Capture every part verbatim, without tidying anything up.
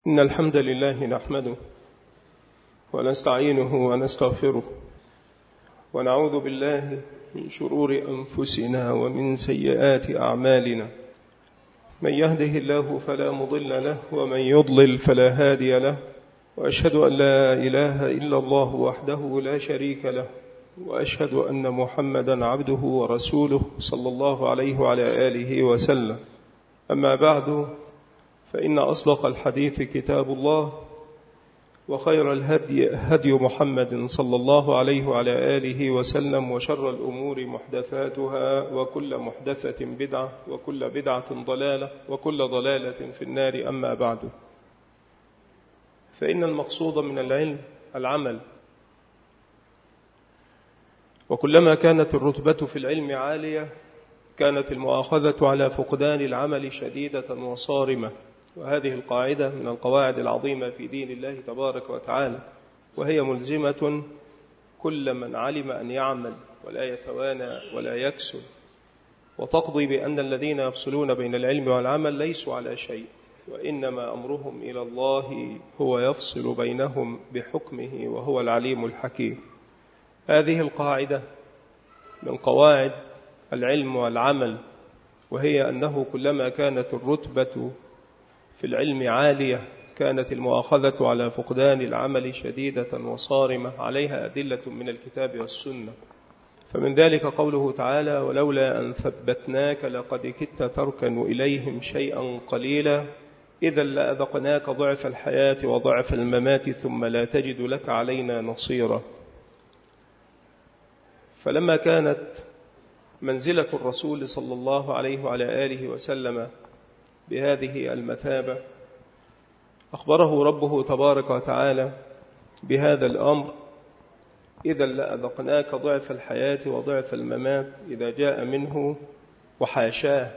إن الحمد لله نحمده ونستعينه ونستغفره ونعوذ بالله من شرور أنفسنا ومن سيئات أعمالنا. من يهده الله فلا مضل له ومن يضلل فلا هادي له، وأشهد أن لا إله إلا الله وحده لا شريك له، وأشهد أن محمدا عبده ورسوله صلى الله عليه وعلى آله وسلم. أما بعد، فإن أصدق الحديث كتاب الله، وخير الهدي هدي محمد صلى الله عليه وعلى آله وسلم، وشر الأمور محدثاتها، وكل محدثة بدعة، وكل بدعة ضلالة، وكل ضلالة في النار. أما بعد، فإن المقصود من العلم العمل، وكلما كانت الرتبة في العلم عالية كانت المؤاخذة على فقدان العمل شديدة وصارمة. وهذه القاعدة من القواعد العظيمة في دين الله تبارك وتعالى، وهي ملزمة كل من علم أن يعمل ولا يتوانى ولا يكسل، وتقضي بأن الذين يفصلون بين العلم والعمل ليسوا على شيء، وإنما أمرهم إلى الله، هو يفصل بينهم بحكمه وهو العليم الحكيم. هذه القاعدة من قواعد العلم والعمل، وهي أنه كلما كانت الرتبة في العلم عالية كانت المؤاخذة على فقدان العمل شديدة وصارمة. عليها أدلة من الكتاب والسنة، فمن ذلك قوله تعالى: ولولا أن ثبتناك لقد كدت تركن إليهم شيئا قليلا إذا لأذقناك ضعف الحياة وضعف الممات ثم لا تجد لك علينا نصيرا. فلما كانت منزلة الرسول صلى الله عليه وعلى آله وسلم بهذه المثابة، أخبره ربه تبارك وتعالى بهذا الأمر: إذا لأذقناك ضعف الحياة وضعف الممات، إذا جاء منه وحاشاه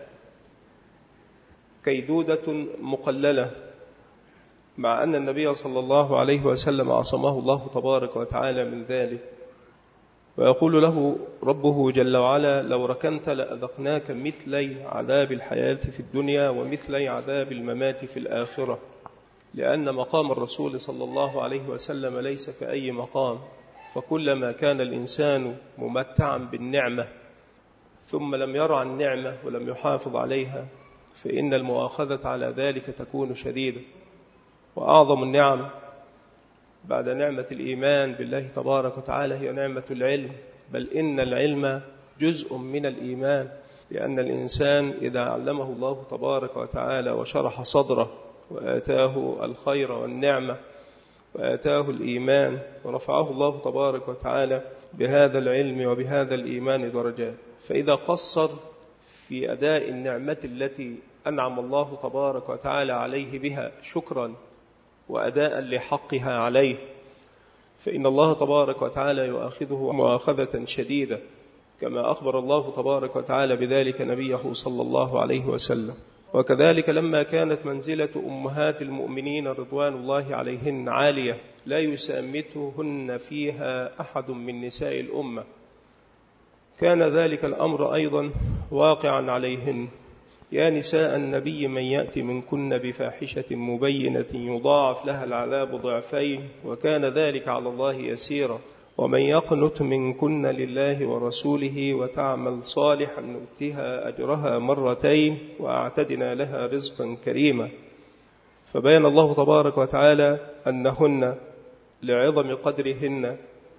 كيدودة مقللة، مع أن النبي صلى الله عليه وسلم عصمه الله تبارك وتعالى من ذلك. ويقول له ربه جل وعلا: لو ركنت لأذقناك مثلي عذاب الحياة في الدنيا ومثلي عذاب الممات في الآخرة، لأن مقام الرسول صلى الله عليه وسلم ليس كأي مقام. فكلما كان الإنسان ممتعا بالنعمة ثم لم يرى النعمة ولم يحافظ عليها فإن المؤاخذة على ذلك تكون شديدة. وأعظم النعم بعد نعمة الإيمان بالله تبارك وتعالى هي نعمة العلم، بل إن العلم جزء من الإيمان، لأن الإنسان إذا علمه الله تبارك وتعالى وشرح صدره وآتاه الخير والنعمة وآتاه الإيمان ورفعه الله تبارك وتعالى بهذا العلم وبهذا الإيمان درجات، فإذا قصر في أداء النعمة التي أنعم الله تبارك وتعالى عليه بها شكرا وأداء لحقها عليه، فإن الله تبارك وتعالى يؤاخذه مؤاخذة شديدة، كما أخبر الله تبارك وتعالى بذلك نبيه صلى الله عليه وسلم. وكذلك لما كانت منزلة أمهات المؤمنين رضوان الله عليهن عالية لا يسامتهن فيها أحد من نساء الأمة، كان ذلك الأمر أيضا واقعا عليهن: يا نساء النبي من يأتي منكن بفاحشة مبينة يضاعف لها العذاب ضعفين وكان ذلك على الله يسيرا، ومن يقنت منكن لله ورسوله وتعمل صالحا نؤتها أجرها مرتين وأعتدنا لها رزقا كريما. فبين الله تبارك وتعالى أنهن لعظم قدرهن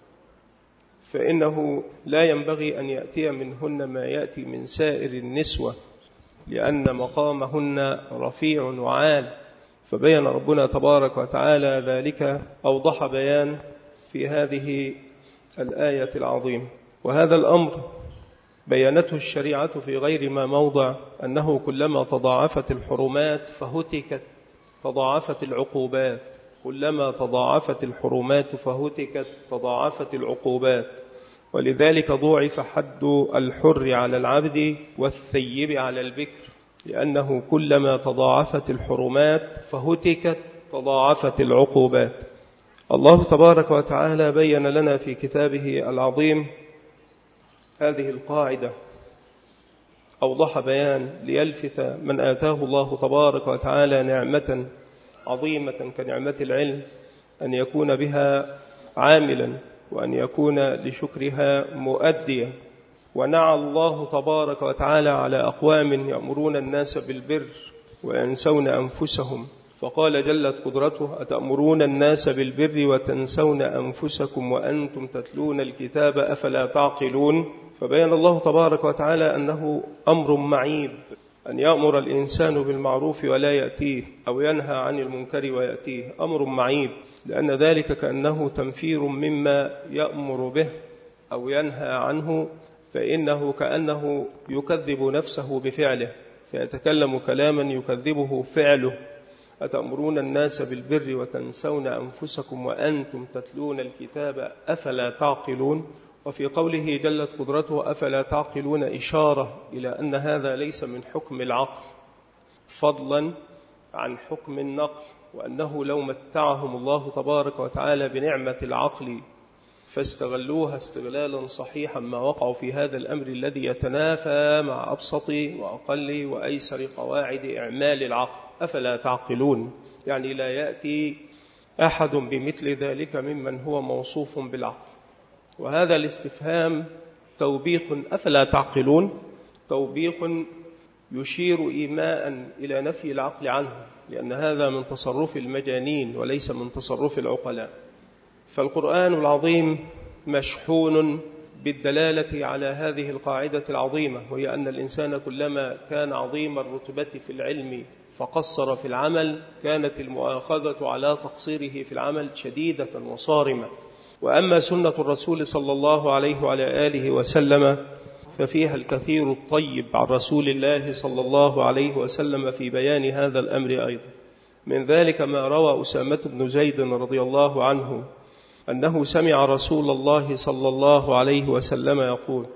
فإنه لا ينبغي أن يأتي منهن ما يأتي من سائر النسوة، لأن مقامهن رفيع وعال. فبين ربنا تبارك وتعالى ذلك أوضح بيان في هذه الآية العظيمة. وهذا الأمر بيانته الشريعة في غير ما موضع، أنه كلما تضاعفت الحرمات فهتكت تضاعفت العقوبات، كلما تضاعفت الحرمات فهتكت تضاعفت العقوبات. ولذلك ضوعف حد الحر على العبد والثيب على البكر، لأنه كلما تضاعفت الحرمات فهتكت تضاعفت العقوبات. الله تبارك وتعالى بين لنا في كتابه العظيم هذه القاعدة، أوضح بيان ليلفت من آتاه الله تبارك وتعالى نعمة عظيمة كنعمة العلم أن يكون بها عاملا وأن يكون لشكرها مؤديا. ونعى الله تبارك وتعالى على أقوام يأمرون الناس بالبر وينسون أنفسهم، فقال جلت قدرته: أتأمرون الناس بالبر وتنسون أنفسكم وأنتم تتلون الكتاب أفلا تعقلون. فبين الله تبارك وتعالى أنه أمر معيب أن يأمر الإنسان بالمعروف ولا يأتيه، أو ينهى عن المنكر ويأتيه، أمر معيب، لأن ذلك كأنه تنفير مما يأمر به أو ينهى عنه، فإنه كأنه يكذب نفسه بفعله، فيتكلم كلاما يكذبه فعله. أتأمرون الناس بالبر وتنسون أنفسكم وأنتم تتلون الكتاب أفلا تعقلون. وفي قوله جلت قدرته أفلا تعقلون إشارة إلى أن هذا ليس من حكم العقل فضلا عن حكم النقل، وأنه لو متعهم الله تبارك وتعالى بنعمة العقل فاستغلوها استغلالا صحيحا ما وقعوا في هذا الأمر الذي يتنافى مع أبسط وأقل وأيسر قواعد إعمال العقل. أفلا تعقلون يعني لا يأتي أحد بمثل ذلك ممن هو موصوف بالعقل. وهذا الاستفهام توبيخ، أفلا تعقلون توبيخ يشير إيماء إلى نفي العقل عنه، لأن هذا من تصرف المجانين وليس من تصرف العقلاء. فالقرآن العظيم مشحون بالدلالة على هذه القاعدة العظيمة، وهي أن الإنسان كلما كان عظيم الرتبة في العلم فقصر في العمل كانت المؤاخذة على تقصيره في العمل شديدة وصارمة. وأما سنة الرسول صلى الله عليه وعلى آله وسلم ففيها الكثير الطيب عن رسول الله صلى الله عليه وسلم في بيان هذا الأمر أيضا. من ذلك ما روى أسامة بن زيد رضي الله عنه أنه سمع رسول الله صلى الله عليه وسلم يقول: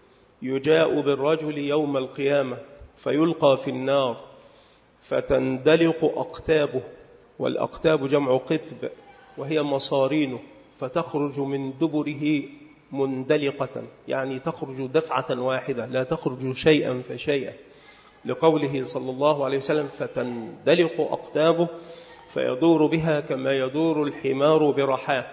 يجاء بالرجل يوم القيامة فيلقى في النار فتندلق أقتابه، والأقتاب جمع قطب وهي مصارينه، فتخرج من دبره مندلقة، يعني تخرج دفعة واحدة لا تخرج شيئا فشيئا، لقوله صلى الله عليه وسلم: فتندلق أقتابه، فيدور بها كما يدور الحمار برحاه،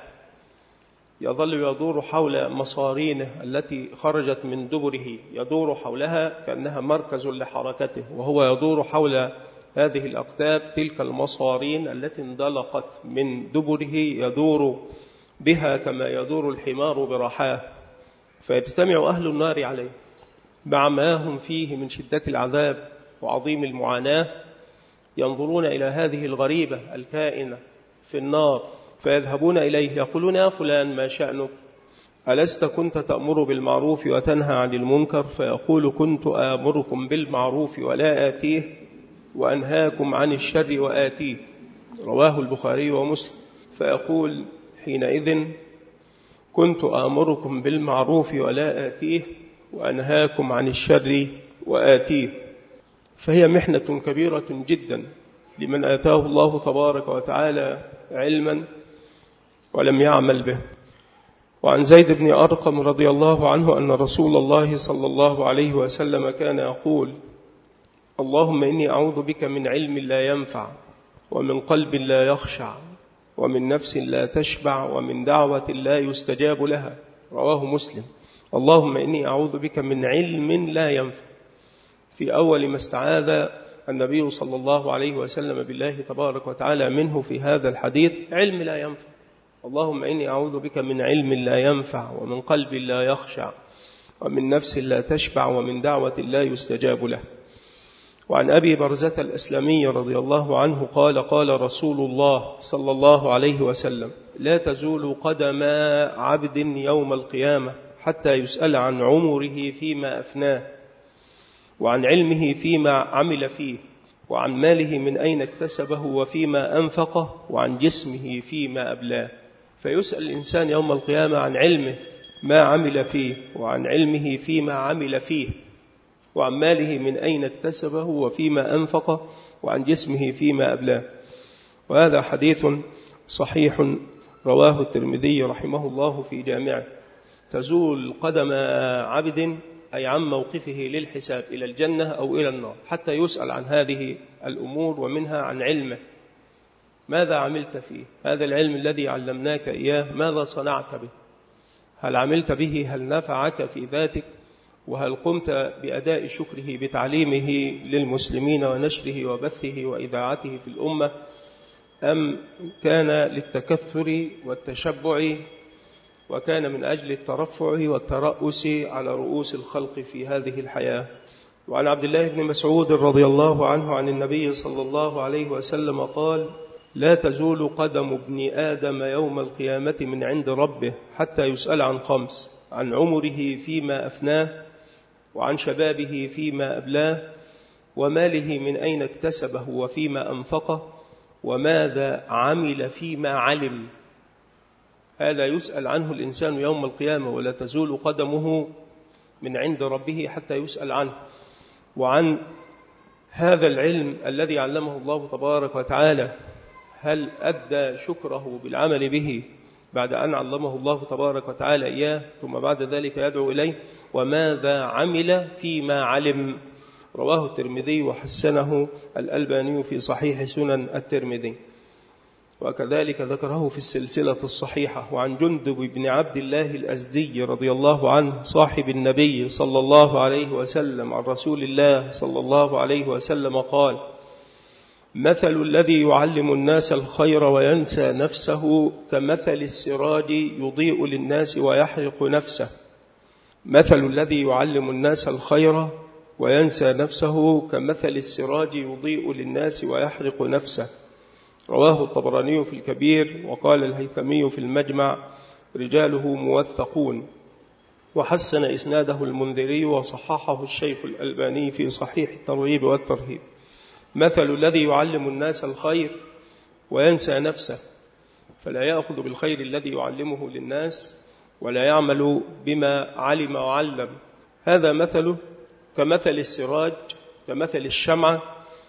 يظل يدور حول مصارينه التي خرجت من دبره، يدور حولها كأنها مركز لحركته، وهو يدور حول هذه الأقتاب تلك المصارين التي اندلقت من دبره، يدور بها كما يدور الحمار برحاه، فيجتمع أهل النار عليه مع ما هم فيه من شدة العذاب وعظيم المعاناة، ينظرون إلى هذه الغريبة الكائنة في النار فيذهبون إليه يقولون: يا فلان ما شأنك؟ ألست كنت تأمر بالمعروف وتنهى عن المنكر؟ فيقول: كنت آمركم بالمعروف ولا آتيه وأنهاكم عن الشر وآتيه. رواه البخاري ومسلم. فيقول حينئذ: كنت آمركم بالمعروف ولا آتيه وأنهاكم عن الشر وآتيه. فهي محنة كبيرة جدا لمن آتاه الله تبارك وتعالى علما ولم يعمل به. وعن زيد بن أرقم رضي الله عنه أن رسول الله صلى الله عليه وسلم كان يقول: اللهم إني أعوذ بك من علم لا ينفع ومن قلب لا يخشع ومن نفس لا تشبع ومن دعوة لا يستجاب لها. رواه مسلم. اللهم إني أعوذ بك من علم لا ينفع. في أول ما استعاذ النبي صلى الله عليه وسلم بالله تبارك وتعالى منه في هذا الحديث علم لا ينفع. اللهم إني أعوذ بك من علم لا ينفع ومن قلب لا يخشع ومن نفس لا تشبع ومن دعوة لا يستجاب له. وعن أبي برزة الأسلمي رضي الله عنه قال: قال رسول الله صلى الله عليه وسلم: لا تزول قدم عبد يوم القيامة حتى يسأل عن عمره فيما أفناه، وعن علمه فيما عمل فيه، وعن ماله من أين اكتسبه وفيما أنفقه، وعن جسمه فيما أبلاه. فيسأل الإنسان يوم القيامة عن علمه ما عمل فيه، وعن علمه فيما عمل فيه، وعن ماله من أين اكتسبه وفيما أنفقه، وعن جسمه فيما أبلاه. وهذا حديث صحيح رواه الترمذي رحمه الله في جامعه. تزول قدم عبد أي عن موقفه للحساب إلى الجنة أو إلى النار، حتى يسأل عن هذه الأمور، ومنها عن علمه ماذا عملت فيه؟ هذا العلم الذي علمناك إياه ماذا صنعت به؟ هل عملت به؟ هل نفعك في ذاتك؟ وهل قمت بأداء شكره بتعليمه للمسلمين ونشره وبثه وإذاعته في الأمة، أم كان للتكثر والتشبع وكان من أجل الترفع والترأس على رؤوس الخلق في هذه الحياة؟ وعن عبد الله بن مسعود رضي الله عنه عن النبي صلى الله عليه وسلم قال: لا تزول قدم ابن آدم يوم القيامة من عند ربه حتى يسأل عن خمس: عن عمره فيما أفناه، وعن شبابه فيما أبلاه، وماله من أين اكتسبه وفيما أنفقه، وماذا عمل فيما علم. هذا يسأل عنه الإنسان يوم القيامة، ولا تزول قدمه من عند ربه حتى يسأل عنه. وعن هذا العلم الذي علمه الله تبارك وتعالى، هل أدى شكره بالعمل به بعد أن علمه الله تبارك وتعالى إياه ثم بعد ذلك يدعو إليه؟ وماذا عمل فيما علم. رواه الترمذي وحسنه الألباني في صحيح سنن الترمذي، وكذلك ذكره في السلسلة الصحيحة. وعن جندب بن عبد الله الأزدي رضي الله عنه صاحب النبي صلى الله عليه وسلم عن رسول الله صلى الله عليه وسلم قال: مثل الذي يعلم الناس الخير وينسى نفسه كمثل السراج يضيء للناس ويحرق نفسه. مثل الذي يعلم الناس الخير وينسى نفسه كمثل السراج يضيء للناس ويحرق نفسه. رواه الطبراني في الكبير، وقال الهيثمي في المجمع: رجاله موثقون. وحسن إسناده المنذري وصححه الشيخ الألباني في صحيح الترغيب والترهيب. مثل الذي يعلم الناس الخير وينسى نفسه، فلا يأخذ بالخير الذي يعلمه للناس ولا يعمل بما علم وعلم. هذا مثله كمثل السراج، كمثل الشمعة،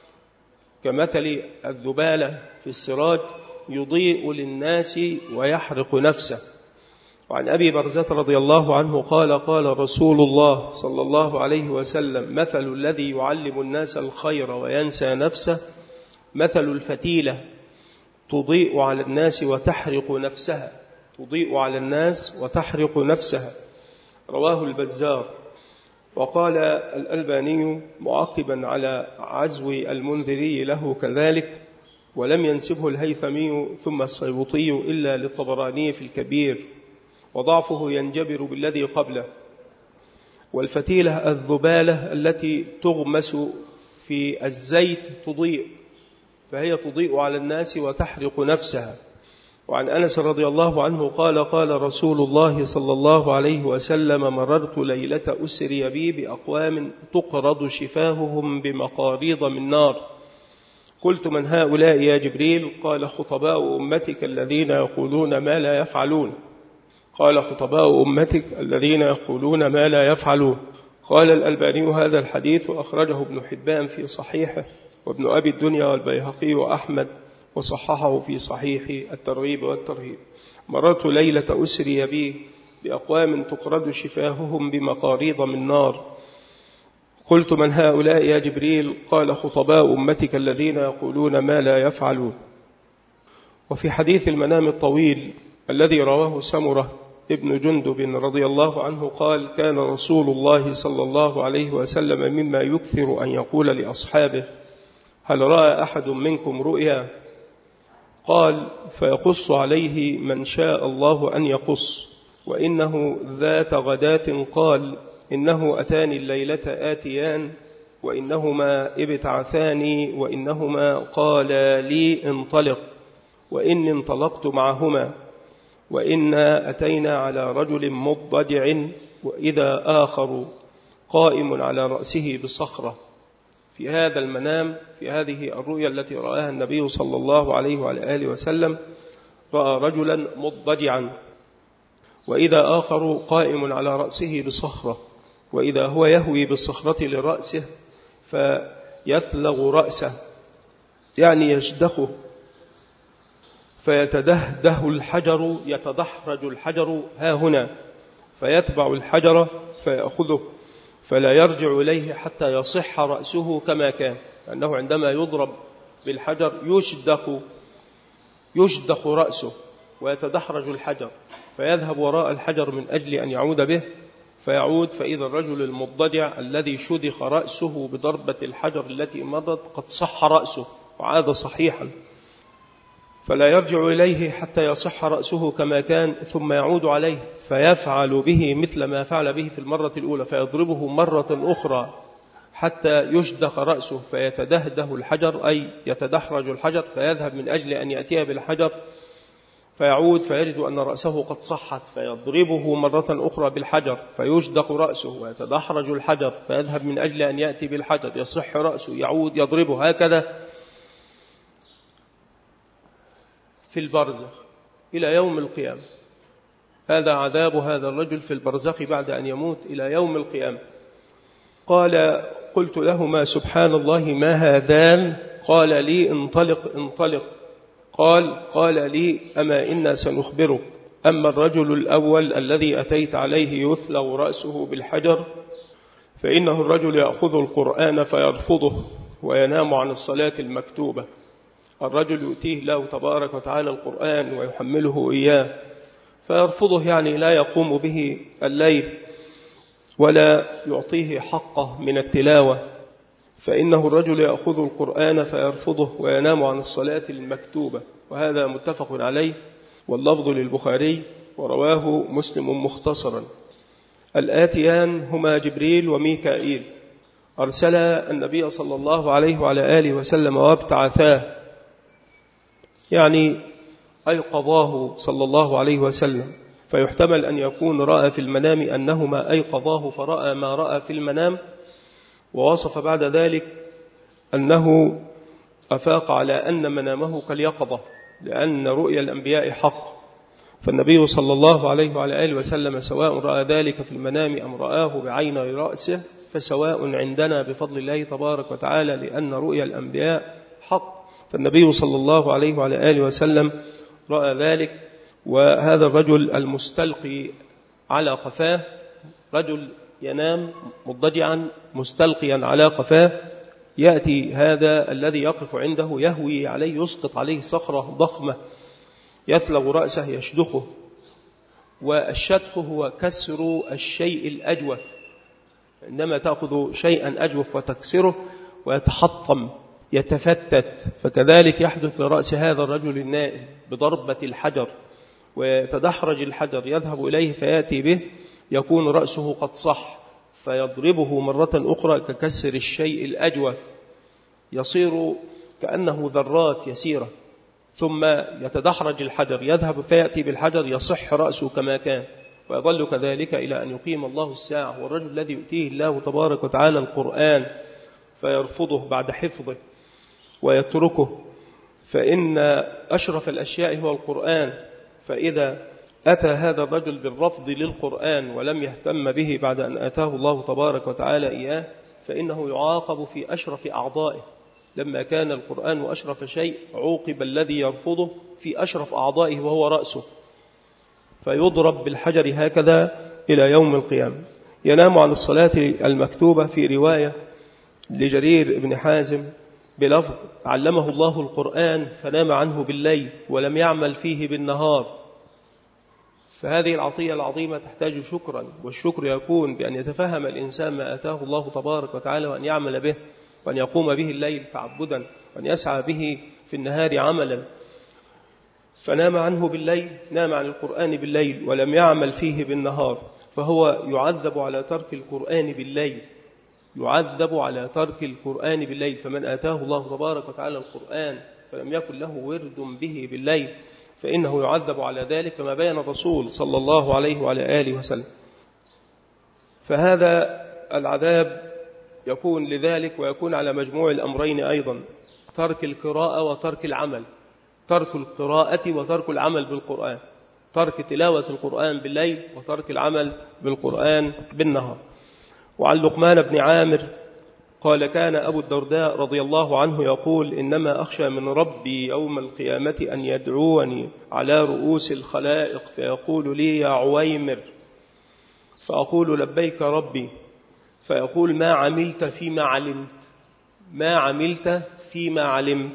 كمثل الذبالة في السراج يضيء للناس ويحرق نفسه. وعن أبي برزة رضي الله عنه قال: قال رسول الله صلى الله عليه وسلم: مثل الذي يعلم الناس الخير وينسى نفسه مثل الفتيلة تضيء على الناس وتحرق نفسها. تضيء على الناس وتحرق نفسها. رواه البزار. وقال الألباني معقبا على عزو المنذري له كذلك: ولم ينسبه الهيثمي ثم السيوطي إلا للطبراني في الكبير، وضعفه ينجبر بالذي قبله. والفتيلة الذبالة التي تغمس في الزيت تضيء، فهي تضيء على الناس وتحرق نفسها. وعن أنس رضي الله عنه قال: قال رسول الله صلى الله عليه وسلم: مررت ليلة أسري بي بأقوام تقرض شفاههم بمقاريض من نار، قلت: من هؤلاء يا جبريل؟ قال: خطباء أمتك الذين يقولون ما لا يفعلون. قال: خطباء أمتك الذين يقولون ما لا يفعلون. قال الألباني: هذا الحديث أخرجه ابن حبان في صحيحه، وابن أبي الدنيا والبيهقي وأحمد، وصححه في صحيح الترغيب والترهيب. مررت ليلة أسري بي بأقوام تقرض شفاههم بمقاريض من نار، قلت: من هؤلاء يا جبريل؟ قال: خطباء أمتك الذين يقولون ما لا يفعلون. وفي حديث المنام الطويل الذي رواه سمرة ابن جندب رضي الله عنه قال: كان رسول الله صلى الله عليه وسلم مما يكثر أن يقول لأصحابه: هل رأى أحد منكم رؤيا؟ قال: فيقص عليه من شاء الله أن يقص. وإنه ذات غداة قال: إنه أتاني الليلة آتيان، وإنهما ابتعثاني، وإنهما قالا لي انطلق، وإني انطلقت معهما، وإنا أتينا على رجل مضجع، وإذا آخر قائم على رأسه بصخرة. في هذا المنام، في هذه الرؤيا التي رآها النبي صلى الله عليه وعلى آله وسلم، رأى رجلا مضجعا، وإذا آخر قائم على رأسه بصخرة، وإذا هو يهوي بالصخرة لرأسه فيثلغ رأسه، يعني يشدخه، فيتدهده الحجر، يتدحرج الحجر ها هنا، فيتبع الحجر فيأخذه، فلا يرجع إليه حتى يصح رأسه كما كان، لأنه عندما يضرب بالحجر يشدخ يشدخ رأسه ويتدحرج الحجر فيذهب وراء الحجر من أجل أن يعود به، فيعود فإذا الرجل المضطجع الذي شدخ رأسه بضربة الحجر التي مضت قد صح رأسه وعاد صحيحا، فلا يرجع إليه حتى يصح رأسه كما كان، ثم يعود عليه فيفعل به مثل ما فعل به في المرة الأولى، فيضربه مرة أخرى حتى يشدخ رأسه فيتدهده الحجر، أي يتدحرج الحجر، فيذهب من أجل أن يأتيه بالحجر، فيعود فيجد أن رأسه قد صحت، فيضربه مرة أخرى بالحجر فيشدخ رأسه ويتدحرج الحجر، فيذهب من أجل أن يأتي بالحجر، يصح رأسه، يعود يضربه، هكذا في البرزخ إلى يوم القيامة. هذا عذاب هذا الرجل في البرزخ بعد أن يموت إلى يوم القيامة. قال: قلت لهما: سبحان الله ما هذان؟ قال لي: انطلق انطلق. قال: قال لي: أما إنا سنخبرك. أما الرجل الأول الذي أتيت عليه يثلغ رأسه بالحجر فإنه الرجل يأخذ القرآن فيرفضه وينام عن الصلاة المكتوبة. الرجل يؤتيه الله تبارك وتعالى القرآن ويحمله إياه فيرفضه، يعني لا يقوم به الليل ولا يعطيه حقه من التلاوة، فإنه الرجل يأخذ القرآن فيرفضه وينام عن الصلاة المكتوبة. وهذا متفق عليه، واللفظ للبخاري، ورواه مسلم مختصرا. الآتيان هما جبريل وميكائيل، أرسل النبي صلى الله عليه وعلى آله وسلم وابتعثاه، يعني أيقظاه صلى الله عليه وسلم، فيحتمل أن يكون رأى في المنام أنهما أيقظاه فرأى ما رأى في المنام، ووصف بعد ذلك أنه أفاق على أن منامه كاليقظة، لأن رؤيا الأنبياء حق. فالنبي صلى الله عليه وعلى آله وسلم سواء رأى ذلك في المنام أم رآه بعيني رأسه فسواء عندنا بفضل الله تبارك وتعالى، لأن رؤيا الأنبياء حق. فالنبي صلى الله عليه وعلى آله وسلم رأى ذلك. وهذا الرجل المستلقي على قفاه، رجل ينام مضطجعا مستلقيا على قفاه، يأتي هذا الذي يقف عنده يهوي عليه، يسقط عليه صخرة ضخمة، يثلغ رأسه يشدخه. والشدخ هو كسر الشيء الأجوف، عندما تأخذ شيئا أجوف وتكسره ويتحطم يتفتت، فكذلك يحدث لرأس هذا الرجل النائم بضربة الحجر، ويتدحرج الحجر يذهب إليه فيأتي به، يكون رأسه قد صح، فيضربه مرة أخرى ككسر الشيء الأجوف، يصير كأنه ذرات يسيرة، ثم يتدحرج الحجر يذهب فيأتي بالحجر، يصح رأسه كما كان، ويظل كذلك إلى أن يقيم الله الساعة. والرجل الذي يؤتيه الله تبارك وتعالى القرآن فيرفضه بعد حفظه ويتركه، فإن أشرف الأشياء هو القرآن، فإذا أتى هذا الرجل بالرفض للقرآن ولم يهتم به بعد أن آتاه الله تبارك وتعالى إياه، فإنه يعاقب في أشرف أعضائه. لما كان القرآن أشرف شيء عوقب الذي يرفضه في أشرف أعضائه وهو رأسه، فيضرب بالحجر هكذا إلى يوم القيامة. ينام عن الصلاة المكتوبة في رواية لجرير بن حازم بلفظ: علمه الله القرآن فنام عنه بالليل ولم يعمل فيه بالنهار. فهذه العطية العظيمة تحتاج شكرا، والشكر يكون بأن يتفهم الإنسان ما آتاه الله تبارك وتعالى وأن يعمل به، وأن يقوم به الليل تعبدا، وأن يسعى به في النهار عملا. فنام عنه بالليل، نام عن القرآن بالليل ولم يعمل فيه بالنهار، فهو يعذب على ترك القرآن بالليل، يعذب على ترك القرآن بالليل. فمن آتاه الله تبارك وتعالى القرآن فلم يكن له ورد به بالليل فإنه يعذب على ذلك، كما بين الرسول صلى الله عليه وعلى آله وسلم. فهذا العذاب يكون لذلك، ويكون على مجموع الأمرين أيضا: ترك القراءة وترك العمل، ترك القراءة وترك العمل بالقرآن، ترك تلاوة القرآن بالليل وترك العمل بالقرآن بالنهار. وعن لقمان بن عامر قال: كان أبو الدرداء رضي الله عنه يقول: إنما أخشى من ربي يوم القيامة أن يدعوني على رؤوس الخلائق فيقول لي: يا عويمر، فأقول: لبيك ربي، فيقول: ما عملت فيما علمت، ما عملت فيما علمت.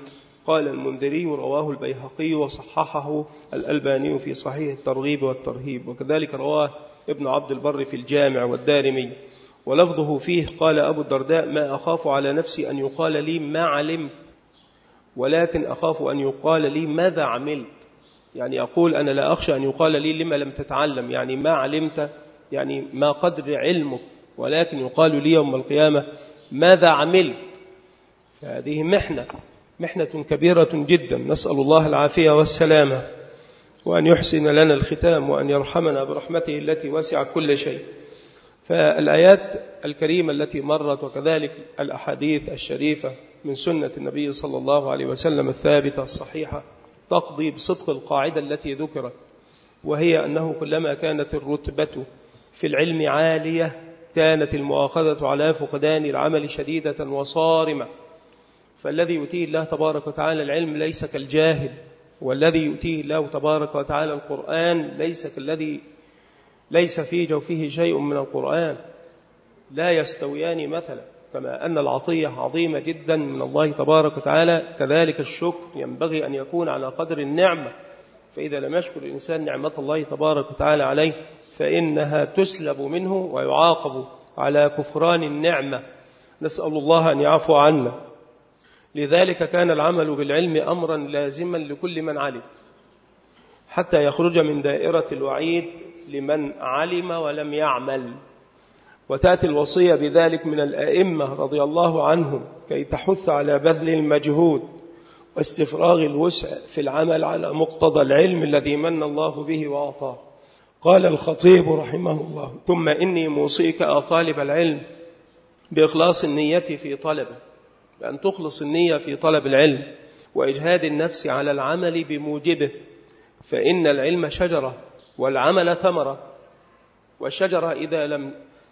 قال المنذري رواه البيهقي وصححه الألباني في صحيح الترغيب والترهيب، وكذلك رواه ابن عبد البر في الجامع والدارمي. ولفظه فيه قال أبو الدرداء: ما أخاف على نفسي أن يقال لي ما علمت، ولكن أخاف أن يقال لي ماذا عملت. يعني أقول أنا لا أخشى أن يقال لي لما لم تتعلم، يعني ما علمت، يعني ما قدر علمك، ولكن يقال لي يوم القيامة ماذا عملت. فهذه محنة محنة كبيرة جدا، نسأل الله العافية والسلامة، وأن يحسن لنا الختام، وأن يرحمنا برحمته التي وسعت كل شيء. فالآيات الكريمة التي مرت وكذلك الأحاديث الشريفة من سنة النبي صلى الله عليه وسلم الثابتة الصحيحة تقضي بصدق القاعدة التي ذكرت، وهي أنه كلما كانت الرتبة في العلم عالية كانت المؤاخذة على فقدان العمل شديدة وصارمة. فالذي يؤتيه الله تبارك وتعالى العلم ليس كالجاهل، والذي يؤتيه الله تبارك وتعالى القرآن ليس كالذي ليس في جوفه شيء من القرآن، لا يستويان مثلا. كما أن العطية عظيمة جدا من الله تبارك وتعالى، كذلك الشكر ينبغي أن يكون على قدر النعمة. فإذا لم يشكر الإنسان نعمة الله تبارك وتعالى عليه فإنها تسلب منه ويعاقب على كفران النعمة. نسأل الله أن يعفو عنا. لذلك كان العمل بالعلم أمرا لازما لكل من علم، حتى يخرج من دائرة الوعيد لمن علم ولم يعمل. وتأتي الوصية بذلك من الأئمة رضي الله عنهم كي تحث على بذل المجهود واستفراغ الوسع في العمل على مقتضى العلم الذي من الله به وأعطاه. قال الخطيب رحمه الله: ثم إني موصيك طالب العلم بإخلاص النية في طلبه، بأن تخلص النية في طلب العلم وإجهاد النفس على العمل بموجبه، فإن العلم شجرة والعمل ثمرة، والشجرة إذا لم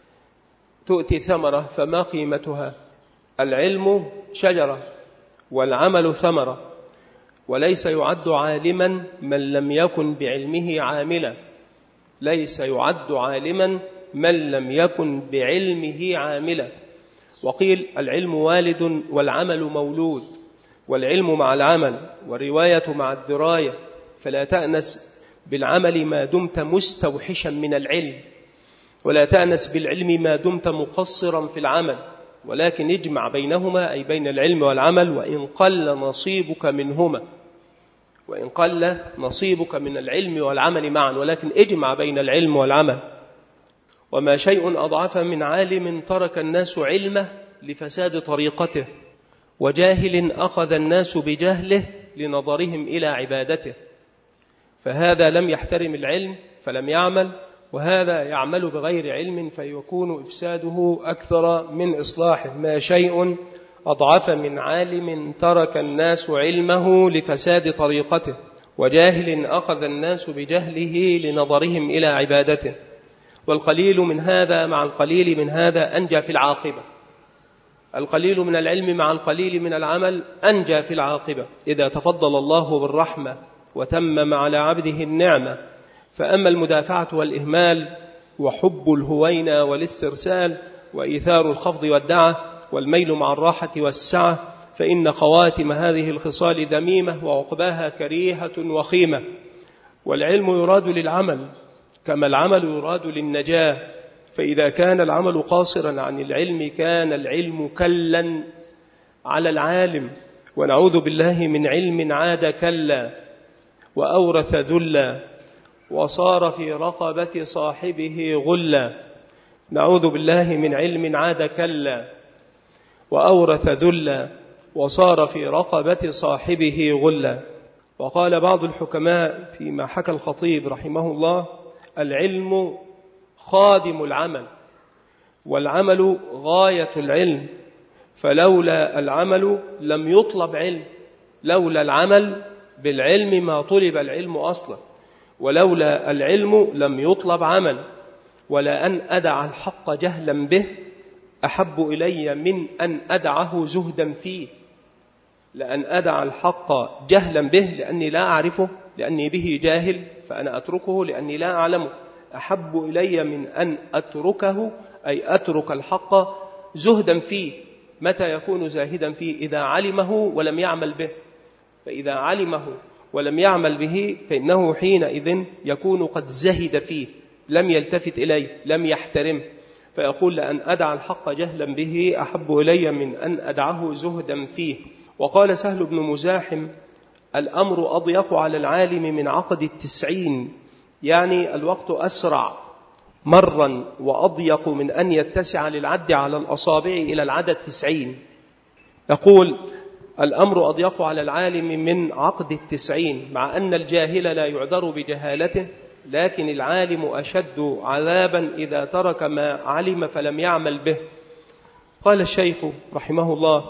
تؤتي ثمرة فما قيمتها؟ العلم شجرة والعمل ثمرة، وليس يعد عالما من لم يكن بعلمه عاملا، ليس يعد عالما من لم يكن بعلمه عاملا. وقيل العلم والد والعمل مولود، والعلم مع العمل والرواية مع الدراية، فلا تأنس بالعمل ما دمت مستوحشا من العلم، ولا تأنس بالعلم ما دمت مقصرا في العمل، ولكن اجمع بينهما، أي بين العلم والعمل، وإن قل نصيبك منهما، وإن قل نصيبك من العلم والعمل معا، ولكن اجمع بين العلم والعمل. وما شيء أضعف من عالم ترك الناس علمه لفساد طريقته، وجاهل أخذ الناس بجهله لنظرهم إلى عبادته. فهذا لم يحترم العلم فلم يعمل، وهذا يعمل بغير علم فيكون إفساده أكثر من إصلاحه. ما شيء أضعف من عالم ترك الناس علمه لفساد طريقته، وجاهل أخذ الناس بجهله لنظرهم إلى عبادته. والقليل من هذا مع القليل من هذا أنجى في العاقبة، القليل من العلم مع القليل من العمل أنجى في العاقبة، إذا تفضل الله بالرحمة وتمم على عبده النعمة. فأما المدافعة والإهمال وحب الهوينة والاسترسال وإيثار الخفض والدعة والميل مع الراحة والسعة، فإن خواتم هذه الخصال ذميمة وعقباها كريهة وخيمة. والعلم يراد للعمل كما العمل يراد للنجاة، فإذا كان العمل قاصرا عن العلم كان العلم كلا على العالم. ونعوذ بالله من علم عاد كلا وأورث ذلا وصار في رقبة صاحبه غلا. نعوذ بالله من علم عاد كلا وأورث ذلا وصار في رقبة صاحبه غلا. وقال بعض الحكماء فيما حكى الخطيب رحمه الله: العلم خادم العمل، والعمل غاية العلم، فلولا العمل لم يطلب علم، لولا العمل بالعلم ما طلب العلم أصلا، ولولا العلم لم يطلب عمل. ولا أن أدع الحق جهلا به أحب إلي من أن أدعه زهدا فيه. لأن أدع الحق جهلا به لأني لا أعرفه، لأني به جاهل فأنا أتركه لأني لا أعلمه، أحب إلي من أن أتركه، أي أترك الحق زهدا فيه. متى يكون زاهدا فيه؟ إذا علمه ولم يعمل به. فإذا علمه ولم يعمل به فإنه حينئذ يكون قد زهد فيه، لم يلتفت إليه، لم يحترمه، فيقول لأن أدع الحق جهلا به أحب إلي من أن أدعه زهدا فيه. وقال سهل بن مزاحم: الأمر أضيق على العالم من عقد التسعين، يعني الوقت أسرع مرا وأضيق من أن يتسع للعد على الأصابع إلى العدد تسعين. يقول: الأمر أضيق على العالم من عقد التسعين، مع أن الجاهل لا يعذر بجهالته، لكن العالم أشد عذابا إذا ترك ما علم فلم يعمل به. قال الشيخ رحمه الله: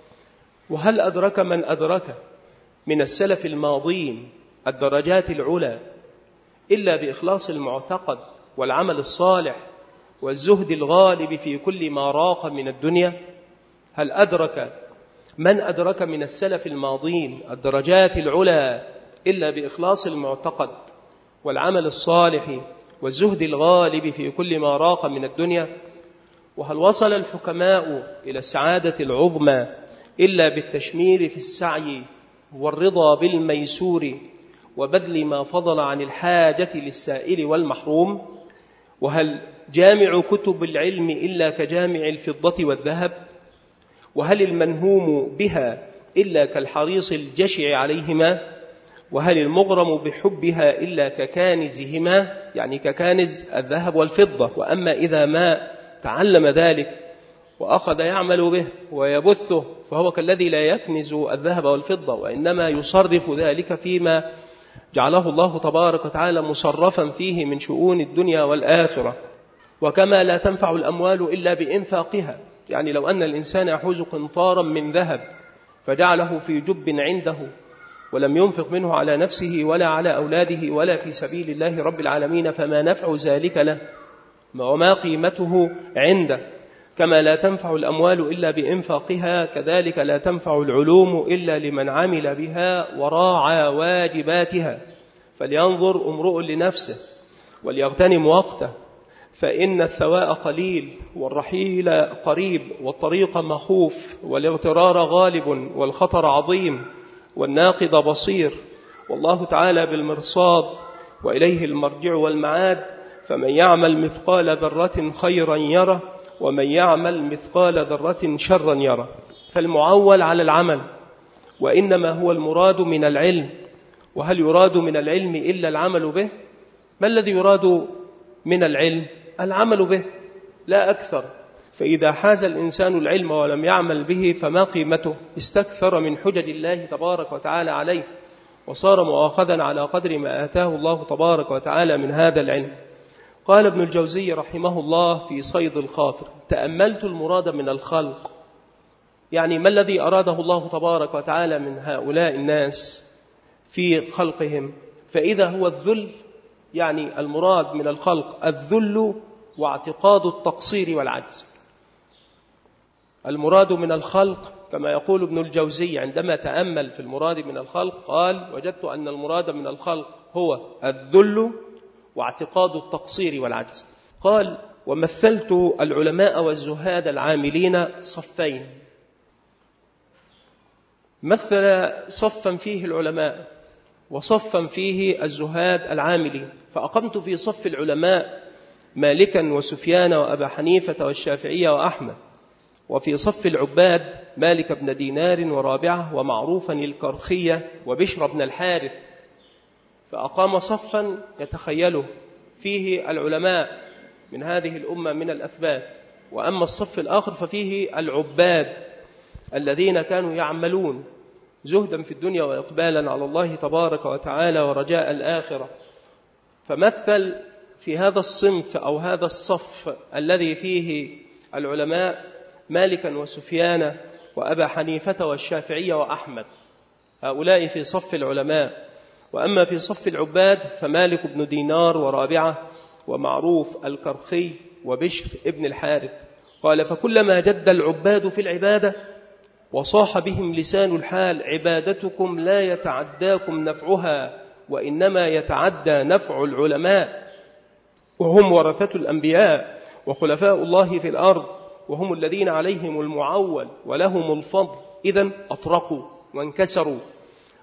وهل أدرك من أدرك من السلف الماضين الدرجات العلى إلا بإخلاص المعتقد والعمل الصالح والزهد الغالب في كل ما راق من الدنيا؟ هل أدرك من أدرك من السلف الماضين الدرجات العلى إلا بإخلاص المعتقد والعمل الصالح والزهد الغالب في كل ما راق من الدنيا؟ وهل وصل الحكماء إلى السعادة العظمى إلا بالتشمير في السعي والرضا بالميسور وبذل ما فضل عن الحاجة للسائل والمحروم؟ وهل جامع كتب العلم إلا كجامع الفضة والذهب؟ وهل المنهوم بها إلا كالحريص الجشع عليهما؟ وهل المغرم بحبها إلا ككانزهما، يعني ككانز الذهب والفضة؟ وأما إذا ما تعلم ذلك وأخذ يعمل به ويبثه فهو كالذي لا يكنز الذهب والفضة، وإنما يصرف ذلك فيما جعله الله تبارك وتعالى مصرفا فيه من شؤون الدنيا والآخرة. وكما لا تنفع الأموال إلا بإنفاقها، يعني لو أن الإنسان يحوز قنطارا من ذهب فجعله في جب عنده ولم ينفق منه على نفسه ولا على أولاده ولا في سبيل الله رب العالمين، فما نفع ذلك له وما قيمته عنده. كما لا تنفع الأموال إلا بإنفاقها، كذلك لا تنفع العلوم إلا لمن عمل بها وراعى واجباتها. فلينظر امرؤ لنفسه وليغتنم وقته، فإن الثواء قليل والرحيل قريب والطريق مخوف والاغترار غالب والخطر عظيم والناقض بصير، والله تعالى بالمرصاد وإليه المرجع والمعاد. فمن يعمل مثقال ذرة خيرا يره ومن يعمل مثقال ذرة شرا يره. فالمعول على العمل، وإنما هو المراد من العلم. وهل يراد من العلم إلا العمل به؟ ما الذي يراد من العلم؟ العمل به لا أكثر. فإذا حاز الإنسان العلم ولم يعمل به فما قيمته؟ استكثر من حجج الله تبارك وتعالى عليه وصار مؤاخذا على قدر ما آتاه الله تبارك وتعالى من هذا العلم. قال ابن الجوزي رحمه الله في صيد الخاطر: تأملت المراد من الخلق، يعني ما الذي أراده الله تبارك وتعالى من هؤلاء الناس في خلقهم، فإذا هو الذل، يعني المراد من الخلق الذل واعتقاد التقصير والعجز. المراد من الخلق كما يقول ابن الجوزي عندما تأمل في المراد من الخلق قال: وجدت أن المراد من الخلق هو الذل واعتقاد التقصير والعجز. قال: ومثلت العلماء والزهاد العاملين صفين، مثل صفا فيه العلماء وصفا فيه الزهاد العاملين، فأقمت في صف العلماء مالكا وسفيان وأبا حنيفة والشافعية وأحمد، وفي صف العباد مالك بن دينار ورابعة ومعروفا الكرخية وبشر بن الحارث. فأقام صفا يتخيله فيه العلماء من هذه الأمة من الأثبات، وأما الصف الآخر ففيه العباد الذين كانوا يعملون زهدا في الدنيا وإقبالا على الله تبارك وتعالى ورجاء الآخرة. فمثل في هذا الصنف أو هذا الصف الذي فيه العلماء مالكا وسفيان وأبا حنيفة والشافعية وأحمد، هؤلاء في صف العلماء. وأما في صف العباد فمالك بن دينار ورابعة ومعروف الكرخي وبشر ابن الحارث. قال: فكلما جد العباد في العبادة وصاح بهم لسان الحال: عبادتكم لا يتعداكم نفعها وإنما يتعدى نفع العلماء، وهم ورثة الأنبياء وخلفاء الله في الأرض، وهم الذين عليهم المعول ولهم الفضل، إذن أطرقوا وانكسروا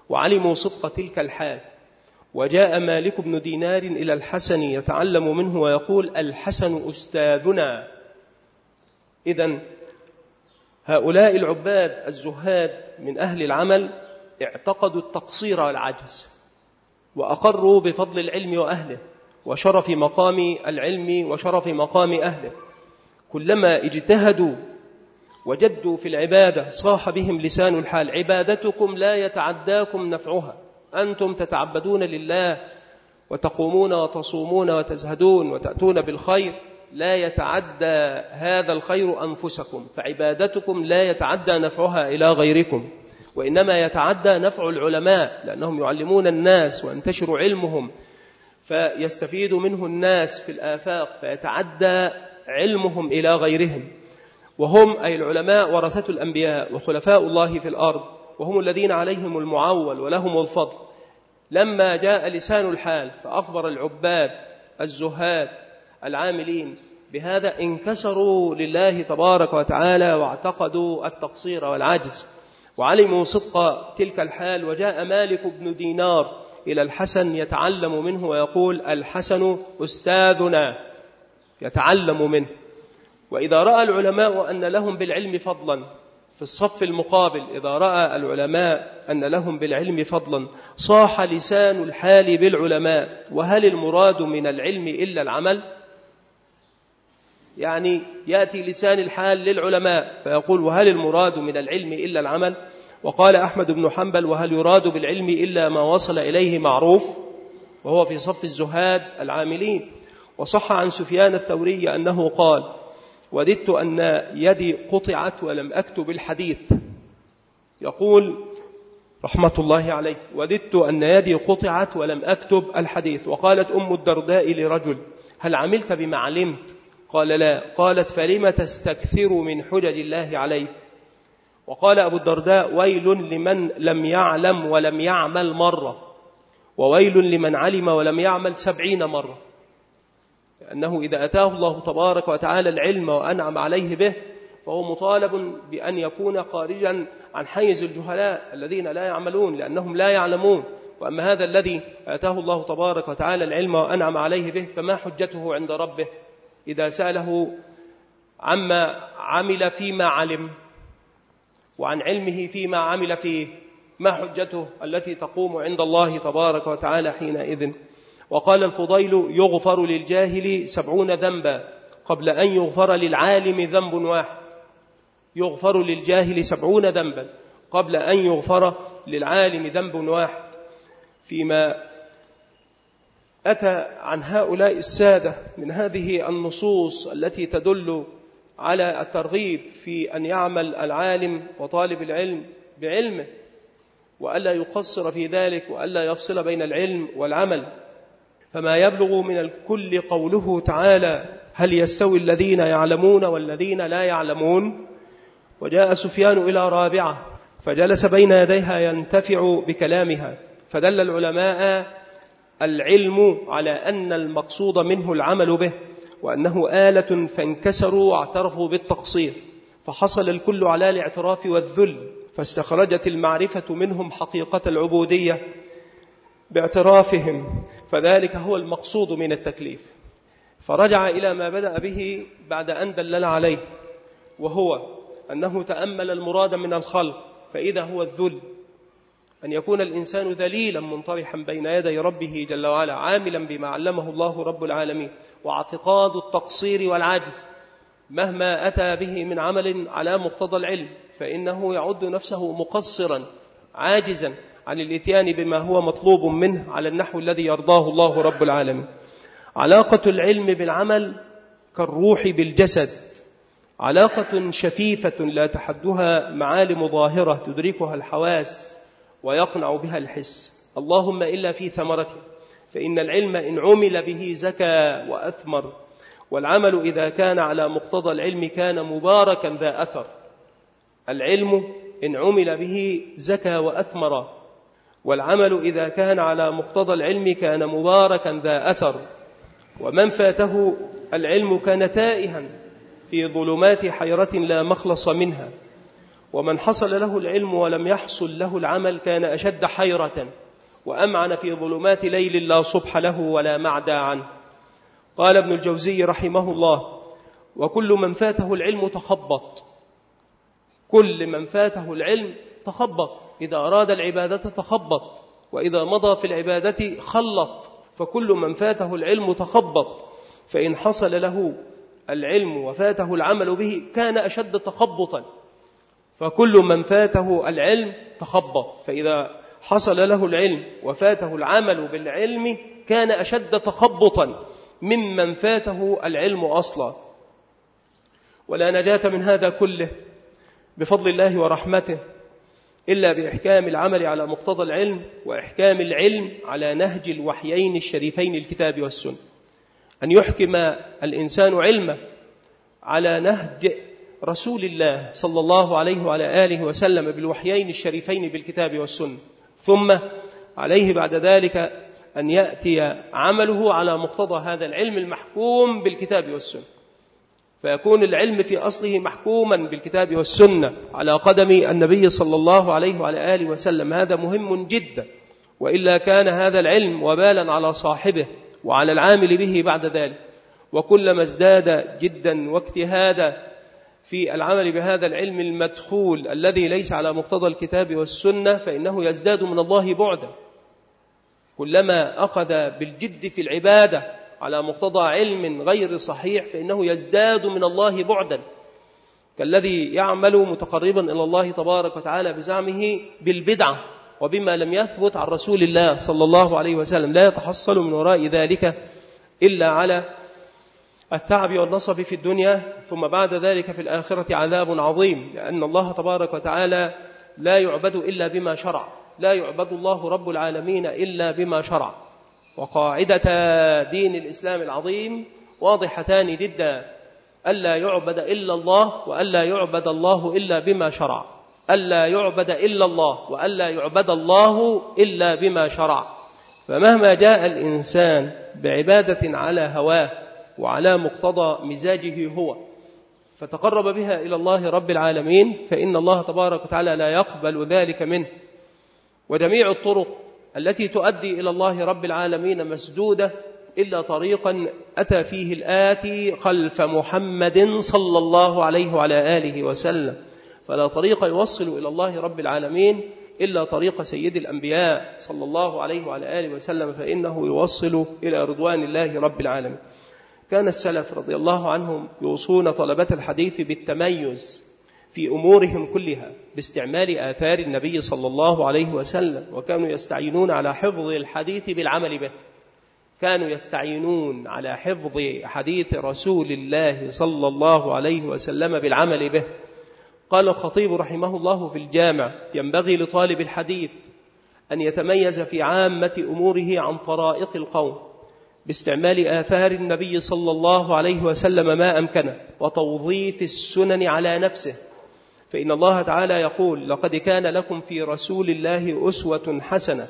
وعلموا صدق تلك الحال. وجاء مالك بن دينار إلى الحسن يتعلم منه ويقول: الحسن أستاذنا. إذن هؤلاء العباد الزهاد من أهل العمل اعتقدوا التقصير والعجز، وأقروا بفضل العلم وأهله وشرف مقام العلم وشرف مقام أهله. كلما اجتهدوا وجدوا في العبادة صاح بهم لسان الحال: عبادتكم لا يتعداكم نفعها، أنتم تتعبدون لله وتقومون وتصومون وتزهدون وتأتون بالخير، لا يتعدى هذا الخير أنفسكم، فعبادتكم لا يتعدى نفعها إلى غيركم، وإنما يتعدى نفع العلماء، لأنهم يعلمون الناس وينتشر علمهم فيستفيد منه الناس في الآفاق، فيتعدى علمهم إلى غيرهم. وهم أي العلماء ورثة الأنبياء وخلفاء الله في الأرض، وهم الذين عليهم المعول ولهم الفضل. لما جاء لسان الحال فأخبر العباد الزهاد العاملين بهذا انكسروا لله تبارك وتعالى واعتقدوا التقصير والعجز، وعلموا صدق تلك الحال. وجاء مالك بن دينار إلى الحسن يتعلم منه ويقول: الحسن أستاذنا، يتعلم منه. وإذا رأى العلماء أن لهم بالعلم فضلا في الصف المقابل، إذا رأى العلماء أن لهم بالعلم فضلا صاح لسان الحال بالعلماء. وهل المراد من العلم إلا العمل؟ يعني يأتي لسان الحال للعلماء فيقول: وهل المراد من العلم إلا العمل؟ وقال أحمد بن حنبل: وهل يراد بالعلم إلا ما وصل إليه معروف؟ وهو في صف الزهاد العاملين. وصح عن سفيان الثوري أنه قال: وددت أن يدي قطعت ولم أكتب الحديث. يقول رحمة الله عليه: وددت أن يدي قطعت ولم أكتب الحديث. وقالت أم الدرداء لرجل: هل عملت بما علمت؟ قال: لا. قالت: فلم تستكثر من حجج الله عليك؟ وقال أبو الدرداء: ويل لمن لم يعلم ولم يعمل مرة، وويل لمن علم ولم يعمل سبعين مرة. لأنه إذا أتاه الله تبارك وتعالى العلم وأنعم عليه به فهو مطالب بأن يكون خارجا عن حيز الجهلاء الذين لا يعملون، لأنهم لا يعلمون. وأما هذا الذي أتاه الله تبارك وتعالى العلم وأنعم عليه به فما حجته عند ربه إذا سأله عما عمل فيما علم وعن علمه فيما عمل فيه؟ ما حجته التي تقوم عند الله تبارك وتعالى حينئذ؟ وقال الفضيل: يغفر للجاهل سبعون ذنبا قبل أن يغفر للعالم ذنب واحد. يغفر للجاهل سبعون ذنبا قبل أن يغفر للعالم ذنب واحد. فيما أتى عن هؤلاء السادة من هذه النصوص التي تدل على الترغيب في أن يعمل العالم وطالب العلم بعلمه، وألا يقصر في ذلك، وألا يفصل بين العلم والعمل. فما يبلغ من الكل قوله تعالى: هل يستوي الذين يعلمون والذين لا يعلمون؟ وجاء سفيان إلى رابعة فجلس بين يديها ينتفع بكلامها، فدل العلماء العلم على أن المقصود منه العمل به، وأنه آلة، فانكسروا واعترفوا بالتقصير، فحصل الكل على الاعتراف والذل، فاستخرجت المعرفة منهم حقيقة العبودية باعترافهم، فذلك هو المقصود من التكليف. فرجع إلى ما بدأ به بعد أن دلل عليه، وهو أنه تأمل المراد من الخلق، فإذا هو الذل، أن يكون الإنسان ذليلا منطرحا بين يدي ربه جل وعلا عاملا بما علمه الله رب العالمين، واعتقاد التقصير والعجز مهما أتى به من عمل على مقتضى العلم فإنه يعد نفسه مقصرا عاجزا عن الاتيان بما هو مطلوب منه على النحو الذي يرضاه الله رب العالمين. علاقة العلم بالعمل كالروح بالجسد، علاقة شفيفة لا تحدها معالم ظاهرة تدركها الحواس ويقنع بها الحس، اللهم إلا في ثمرته، فإن العلم إن عمل به زكى وأثمر، والعمل إذا كان على مقتضى العلم كان مباركا ذا أثر. العلم إن عمل به زكى وأثمر، والعمل إذا كان على مقتضى العلم كان مباركا ذا أثر. ومن فاته العلم كان تائها في ظلمات حيرة لا مخلص منها، ومن حصل له العلم ولم يحصل له العمل كان أشد حيرة وأمعن في ظلمات ليل لا صبح له ولا معدى عنه. قال ابن الجوزي رحمه الله: وكل من فاته العلم تخبط. كل من فاته العلم تخبط، إذا أراد العبادة تخبط، وإذا مضى في العبادة خلط. فكل من فاته العلم تخبط، فإن حصل له العلم وفاته العمل به كان أشد تخبطا. فكل من فاته العلم تخبط، فإذا حصل له العلم وفاته العمل بالعلم كان أشد تخبطا ممن فاته العلم أصلا. ولا نجاة من هذا كله بفضل الله ورحمته إلا بإحكام العمل على مقتضى العلم، وإحكام العلم على نهج الوحيين الشريفين الكتاب والسنة. أن يحكم الإنسان علمه على نهج رسول الله صلى الله عليه وعلى آله وسلم بالوحيين الشريفين بالكتاب والسنة، ثم عليه بعد ذلك أن يأتي عمله على مقتضى هذا العلم المحكوم بالكتاب والسنة، فيكون العلم في أصله محكوما بالكتاب والسنة على قدم النبي صلى الله عليه وعلى آله وسلم. هذا مهم جدا، وإلا كان هذا العلم وبالا على صاحبه وعلى العامل به بعد ذلك. وكلما ازداد جدا واجتهادا في العمل بهذا العلم المدخول الذي ليس على مقتضى الكتاب والسنة فإنه يزداد من الله بعدا. كلما أخذ بالجد في العبادة على مقتضى علم غير صحيح فإنه يزداد من الله بعدا، كالذي يعمل متقربا إلى الله تبارك وتعالى بزعمه بالبدعة وبما لم يثبت عن رسول الله صلى الله عليه وسلم، لا يتحصل من وراء ذلك إلا على التعب والنصب في الدنيا، ثم بعد ذلك في الآخرة عذاب عظيم، لأن الله تبارك وتعالى لا يعبد إلا بما شرع، لا يعبد الله رب العالمين إلا بما شرع. وقاعدة دين الإسلام العظيم واضحتان جدا: ألا يعبد إلا الله، وألا يعبد الله إلا بما شرع. ألا يعبد إلا الله، وألا يعبد الله إلا بما شرع. فمهما جاء الإنسان بعبادة على هواه وعلى مقتضى مزاجه هو فتقرب بها إلى الله رب العالمين فإن الله تبارك وتعالى لا يقبل ذلك منه. وجميع الطرق التي تؤدي إلى الله رب العالمين مسدودة إلا طريقا أتى فيه الآتي خلف محمد صلى الله عليه وعلى آله وسلم. فلا طريق يوصل إلى الله رب العالمين إلا طريق سيد الأنبياء صلى الله عليه وعلى آله وسلم، فإنه يوصل إلى رضوان الله رب العالمين. كان السلف رضي الله عنهم يوصون طلبة الحديث بالتميز في أمورهم كلها باستعمال آثار النبي صلى الله عليه وسلم، وكانوا يستعينون على حفظ الحديث بالعمل به. كانوا يستعينون على حفظ حديث رسول الله صلى الله عليه وسلم بالعمل به. قال الخطيب رحمه الله في الجامع: ينبغي لطالب الحديث أن يتميز في عامة أموره عن طرائق القوم باستعمال آثار النبي صلى الله عليه وسلم ما أمكنه، وتوظيف السنن على نفسه. فإن الله تعالى يقول: لقد كان لكم في رسول الله أسوة حسنة.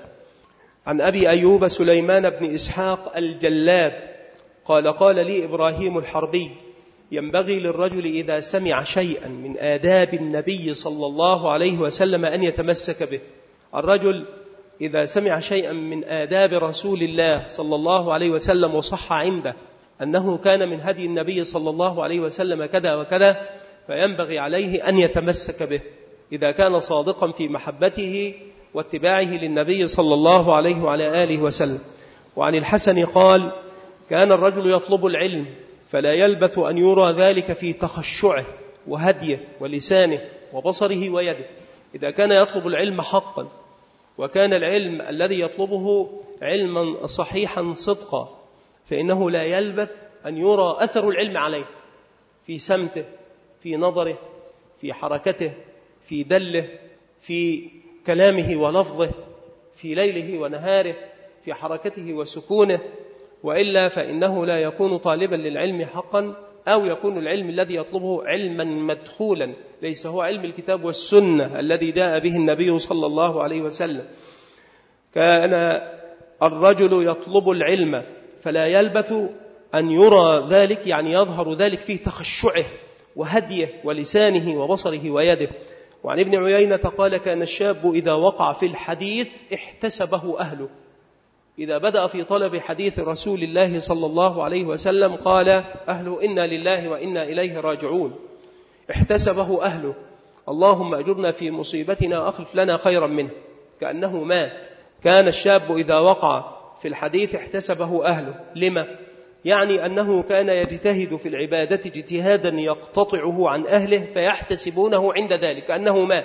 عن أبي أيوب سليمان بن إسحاق الجلاب قال: قال لي إبراهيم الحربي: ينبغي للرجل إذا سمع شيئا من آداب النبي صلى الله عليه وسلم أن يتمسك به. الرجل إذا سمع شيئا من آداب رسول الله صلى الله عليه وسلم وصح عنده أنه كان من هدي النبي صلى الله عليه وسلم كذا وكذا، فينبغي عليه أن يتمسك به إذا كان صادقا في محبته واتباعه للنبي صلى الله عليه وعلى آله وسلم. وعن الحسن قال: كان الرجل يطلب العلم فلا يلبث أن يرى ذلك في تخشعه وهديه ولسانه وبصره ويده. إذا كان يطلب العلم حقا وكان العلم الذي يطلبه علما صحيحا صدقا فإنه لا يلبث أن يرى أثر العلم عليه في سمته، في نظره، في حركته، في دله، في كلامه ولفظه، في ليله ونهاره، في حركته وسكونه. وإلا فإنه لا يكون طالبا للعلم حقا، أو يكون العلم الذي يطلبه علما مدخولا ليس هو علم الكتاب والسنة الذي جاء به النبي صلى الله عليه وسلم. كان الرجل يطلب العلم فلا يلبث أن يرى ذلك، يعني يظهر ذلك في تخشعه وهديه ولسانه وبصره ويده. وعن ابن عيينة قال كان الشاب إذا وقع في الحديث احتسبه أهله، إذا بدأ في طلب حديث رسول الله صلى الله عليه وسلم قال أهله إنا لله وإنا إليه راجعون، احتسبه أهله، اللهم أجرنا في مصيبتنا أخلف لنا خيرا منه، كأنه مات. كان الشاب إذا وقع في الحديث احتسبه أهله. لما؟ يعني أنه كان يجتهد في العبادة اجتهادا يقتطعه عن أهله فيحتسبونه عند ذلك كأنه مات،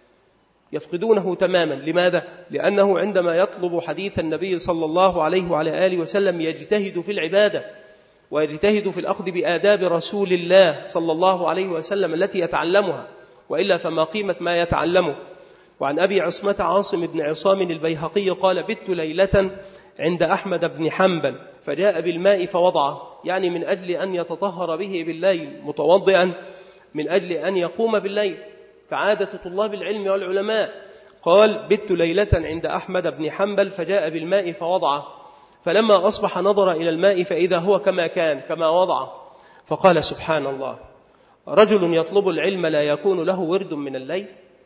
يفقدونه تماما. لماذا؟ لأنه عندما يطلب حديث النبي صلى الله عليه وعلى آله وسلم يجتهد في العبادة ويجتهد في الأخذ بآداب رسول الله صلى الله عليه وسلم التي يتعلمها، وإلا فما قيمة ما يتعلمه. وعن أبي عصمة عاصم بن عصام البيهقي قال بت ليلة عند أحمد بن حنبل فجاء بالماء فوضعه، يعني من أجل أن يتطهر به بالليل متوضئا من أجل أن يقوم بالليل كعادة طلاب العلم والعلماء. قال بت ليلة عند أحمد بن حنبل فجاء بالماء فوضعه، فلما أصبح نظر إلى الماء فإذا هو كما كان كما وضعه، فقال سبحان الله، رجل يطلب العلم لا يكون له ورد من الليل،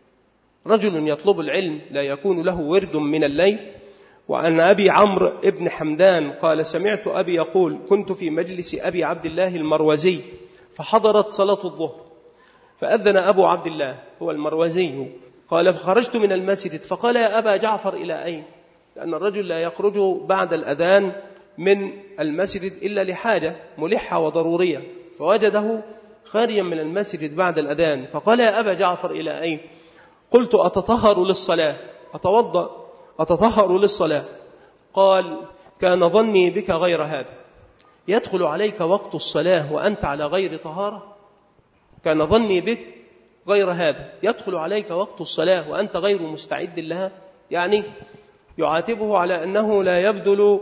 رجل يطلب العلم لا يكون له ورد من الليل. وعن أبي عمرو ابن حمدان قال سمعت أبي يقول كنت في مجلس أبي عبد الله المروزي فحضرت صلاة الظهر فأذن أبو عبد الله هو المروزي، قال فخرجت من المسجد فقال يا أبا جعفر إلى أين؟ لأن الرجل لا يخرج بعد الأذان من المسجد إلا لحاجة ملحة وضرورية، فوجده خارجا من المسجد بعد الأذان، فقال يا أبا جعفر إلى أين؟ قلت أتطهر للصلاة، أتوضأ أتطهر للصلاة. قال كان ظني بك غير هذا، يدخل عليك وقت الصلاة وأنت على غير طهارة؟ كان ظني بك غير هذا، يدخل عليك وقت الصلاة وأنت غير مستعد لها، يعني يعاتبه على أنه لا يبذل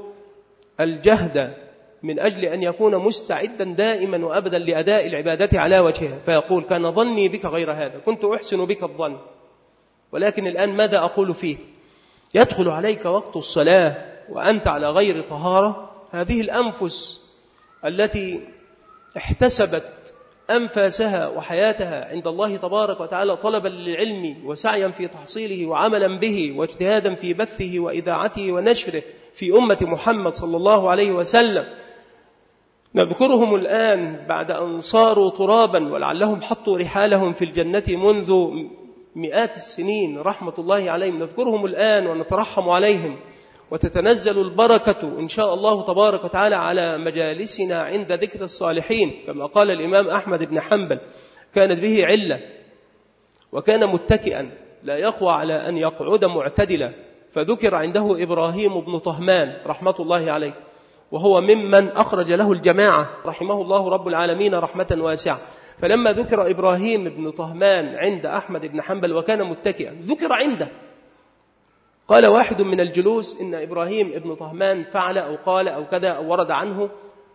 الجهد من أجل أن يكون مستعدا دائما وأبدا لأداء العبادة على وجهها، فيقول كان ظني بك غير هذا، كنت أحسن بك الظن، ولكن الآن ماذا أقول فيه؟ يدخل عليك وقت الصلاة وأنت على غير طهارة. هذه الأنفس التي احتسبت أنفاسها وحياتها عند الله تبارك وتعالى طلبا للعلم وسعيا في تحصيله وعملا به واجتهادا في بثه وإذاعته ونشره في أمة محمد صلى الله عليه وسلم، نذكرهم الآن بعد أن صاروا ترابا ولعلهم حطوا رحالهم في الجنة منذ مئات السنين رحمة الله عليهم، نذكرهم الآن ونترحم عليهم، وتتنزل البركة إن شاء الله تبارك وتعالى على مجالسنا عند ذكر الصالحين، كما قال الإمام أحمد بن حنبل كانت به علة وكان متكئا لا يقوى على أن يقعد معتدلا، فذكر عنده إبراهيم بن طهمان رحمة الله عليه، وهو ممن أخرج له الجماعة رحمه الله رب العالمين رحمة واسعة. فلما ذكر إبراهيم بن طهمان عند أحمد بن حنبل وكان متكئا ذكر عنده، قال واحد من الجلوس إن إبراهيم بن طهمان فعل أو قال أو كذا أو ورد عنه،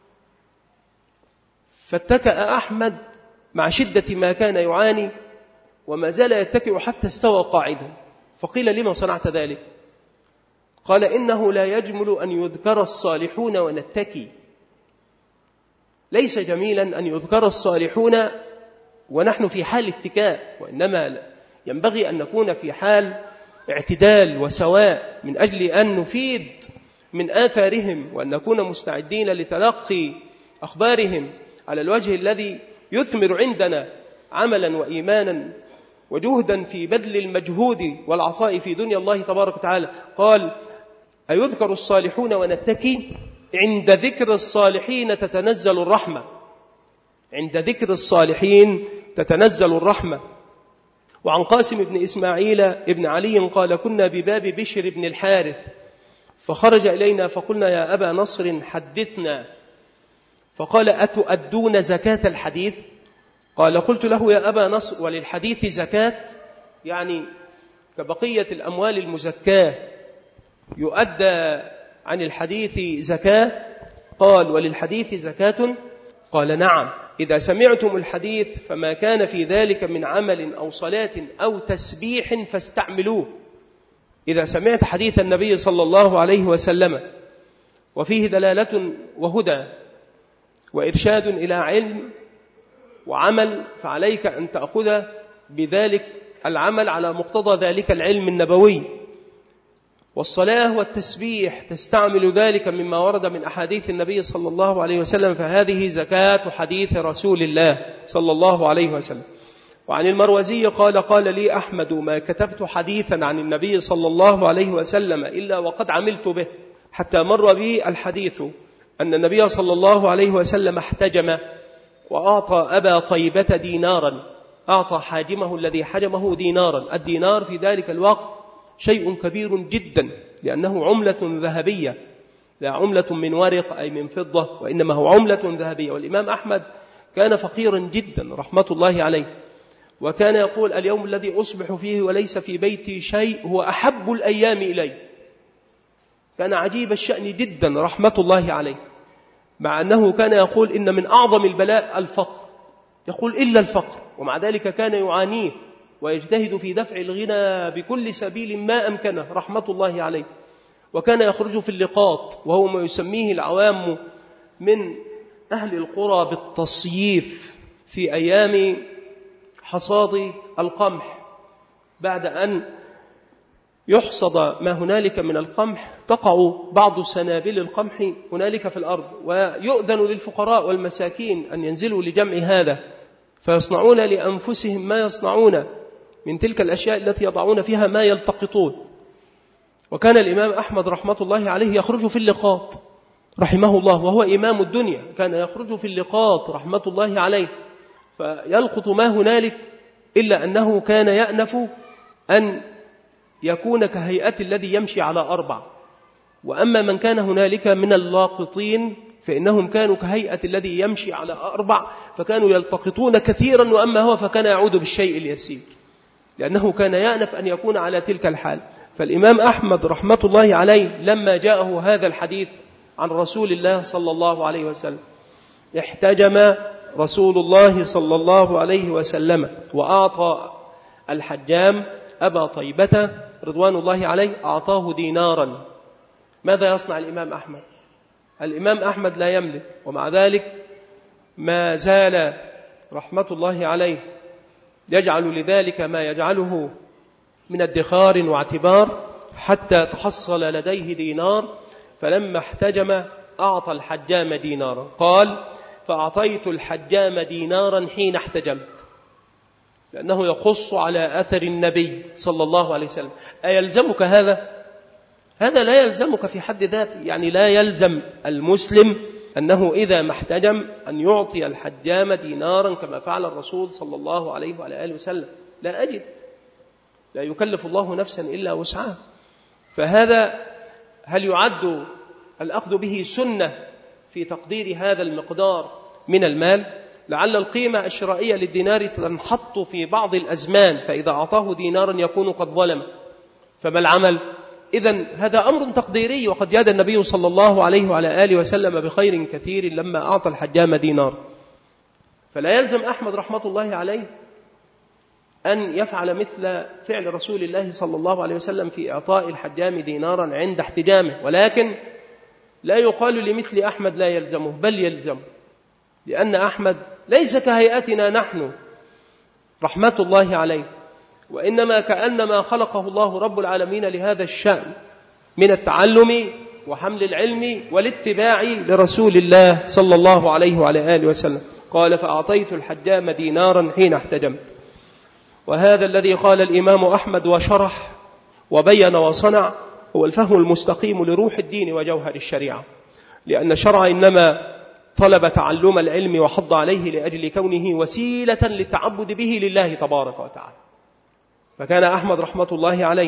فاتكأ أحمد مع شدة ما كان يعاني وما زال يتكئ حتى استوى قاعدا، فقيل لما صنعت ذلك؟ قال إنه لا يجمل أن يذكر الصالحون ونتكي، ليس جميلا أن يذكر الصالحون ونحن في حال اتكاء، وإنما ينبغي أن نكون في حال اعتدال وسواء من أجل أن نفيد من آثارهم وأن نكون مستعدين لتلقي أخبارهم على الوجه الذي يثمر عندنا عملا وإيمانا وجهدا في بذل المجهود والعطاء في دنيا الله تبارك وتعالى. قال أيذكر الصالحون ونتكي؟ عند ذكر الصالحين تتنزل الرحمة، عند ذكر الصالحين تتنزل الرحمة. وعن قاسم بن إسماعيل ابن علي قال كنا بباب بشر بن الحارث فخرج إلينا فقلنا يا أبا نصر حدثنا، فقال أتؤدون زكاة الحديث؟ قال قلت له يا أبا نصر وللحديث زكاة، يعني كبقية الأموال المزكاة يؤدى عن الحديث زكاة؟ قال وللحديث زكاة؟ قال نعم، إذا سمعتم الحديث فما كان في ذلك من عمل أو صلاة أو تسبيح فاستعملوه. إذا سمعت حديث النبي صلى الله عليه وسلم وفيه دلالة وهدى وإرشاد إلى علم وعمل، فعليك أن تأخذ بذلك العمل على مقتضى ذلك العلم النبوي. والصلاة والتسبيح تستعمل ذلك مما ورد من أحاديث النبي صلى الله عليه وسلم، فهذه زكاة حديث رسول الله صلى الله عليه وسلم. وعن المروزي قال قال لي أحمد ما كتبت حديثا عن النبي صلى الله عليه وسلم إلا وقد عملت به، حتى مر بي الحديث أن النبي صلى الله عليه وسلم احتجم وأعطى أبا طيبة دينارا، أعطى حاجمه الذي حجمه دينارا. الدينار في ذلك الوقت شيء كبير جدا، لأنه عملة ذهبية، لا عملة من ورق أي من فضة، وإنما هو عملة ذهبية. والإمام أحمد كان فقيرا جدا رحمة الله عليه، وكان يقول اليوم الذي أصبح فيه وليس في بيتي شيء هو أحب الأيام إلي. كان عجيب الشأن جدا رحمة الله عليه، مع أنه كان يقول إن من أعظم البلاء الفقر، يقول إلا الفقر، ومع ذلك كان يعانيه ويجتهد في دفع الغنى بكل سبيل ما أمكنه رحمة الله عليه. وكان يخرج في اللقاط، وهو ما يسميه العوام من أهل القرى بالتصييف، في أيام حصاد القمح، بعد أن يحصد ما هنالك من القمح تقع بعض سنابل القمح هنالك في الأرض، ويؤذن للفقراء والمساكين أن ينزلوا لجمع هذا، فيصنعون لأنفسهم ما يصنعون من تلك الأشياء التي يضعون فيها ما يلتقطون. وكان الإمام أحمد رحمة الله عليه يخرج في اللقاط رحمه الله، وهو إمام الدنيا، كان يخرج في اللقاط رحمة الله عليه فيلقط ما هنالك، إلا أنه كان يأنف أن يكون كهيئة الذي يمشي على أربع. وأما من كان هنالك من اللاقطين فإنهم كانوا كهيئة الذي يمشي على أربع، فكانوا يلتقطون كثيرا، وأما هو فكان يعود بالشيء اليسير، لأنه كان يأنف أن يكون على تلك الحال. فالإمام أحمد رحمة الله عليه لما جاءه هذا الحديث عن رسول الله صلى الله عليه وسلم، احتجم رسول الله صلى الله عليه وسلم وأعطى الحجام أبا طيبة رضوان الله عليه، أعطاه دينارا. ماذا يصنع الإمام أحمد؟ الإمام أحمد لا يملك، ومع ذلك ما زال رحمة الله عليه يجعل لذلك ما يجعله من ادخار واعتبار، حتى تحصل لديه دينار. فلما احتجم أعطى الحجام دينارا، قال فأعطيت الحجام دينارا حين احتجمت، لأنه يخص على أثر النبي صلى الله عليه وسلم. أيلزمك هذا؟ هذا لا يلزمك في حد ذاته، يعني لا يلزم المسلم أنه إذا ما احتجم أن يعطي الحجام دينارا كما فعل الرسول صلى الله عليه وعلى آله وسلم. لا أجد، لا يكلف الله نفسا إلا وسعها. فهذا هل يعد الأخذ به سنة في تقدير هذا المقدار من المال؟ لعل القيمة الشرائية للدينار تنحط في بعض الأزمان، فإذا أعطاه دينارا يكون قد ظلم، فما العمل؟ إذن هذا أمر تقديري، وقد جاد النبي صلى الله عليه وعلى آله وسلم بخير كثير لما أعطى الحجام دينار. فلا يلزم أحمد رحمة الله عليه أن يفعل مثل فعل رسول الله صلى الله عليه وسلم في إعطاء الحجام دينارا عند احتجامه، ولكن لا يقال لمثل أحمد لا يلزمه، بل يلزمه، لأن أحمد ليس كهيئتنا نحن رحمة الله عليه، وإنما كأنما خلقه الله رب العالمين لهذا الشأن من التعلم وحمل العلم والاتباع لرسول الله صلى الله عليه وعلى آله وسلم. قال فأعطيت الحجام دينارا حين احتجمت. وهذا الذي قال الإمام أحمد وشرح وبين وصنع هو الفهم المستقيم لروح الدين وجوهر الشريعة، لأن الشرع إنما طلب تعلم العلم وحض عليه لأجل كونه وسيلة للتعبد به لله تبارك وتعالى. فكان أحمد رحمة الله عليه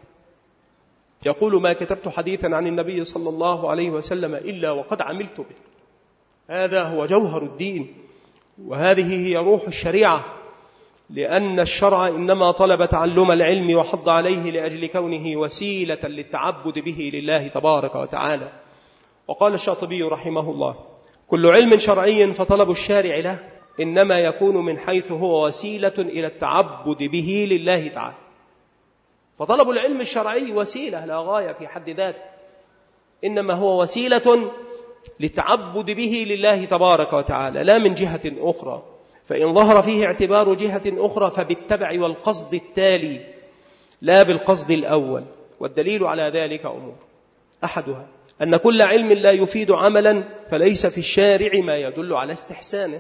يقول ما كتبت حديثا عن النبي صلى الله عليه وسلم إلا وقد عملت به. هذا هو جوهر الدين، وهذه هي روح الشريعة، لأن الشرع إنما طلب تعلم العلم وحض عليه لأجل كونه وسيلة للتعبد به لله تبارك وتعالى. وقال الشاطبي رحمه الله كل علم شرعي فطلب الشارع له إنما يكون من حيث هو وسيلة إلى التعبد به لله تعالى. فطلب العلم الشرعي وسيلة لا غاية في حد ذاته، إنما هو وسيلة للتعبد به لله تبارك وتعالى لا من جهة أخرى. فإن ظهر فيه اعتبار جهة أخرى فبالتبع والقصد التالي لا بالقصد الأول. والدليل على ذلك أمور: أحدها أن كل علم لا يفيد عملا فليس في الشارع ما يدل على استحسانه،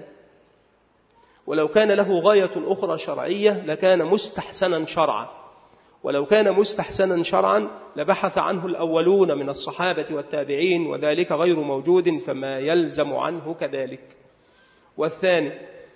ولو كان له غاية أخرى شرعية لكان مستحسنا شرعا، ولو كان مستحسنا شرعا لبحث عنه الأولون من الصحابة والتابعين، وذلك غير موجود فما يلزم عنه كذلك. والثاني: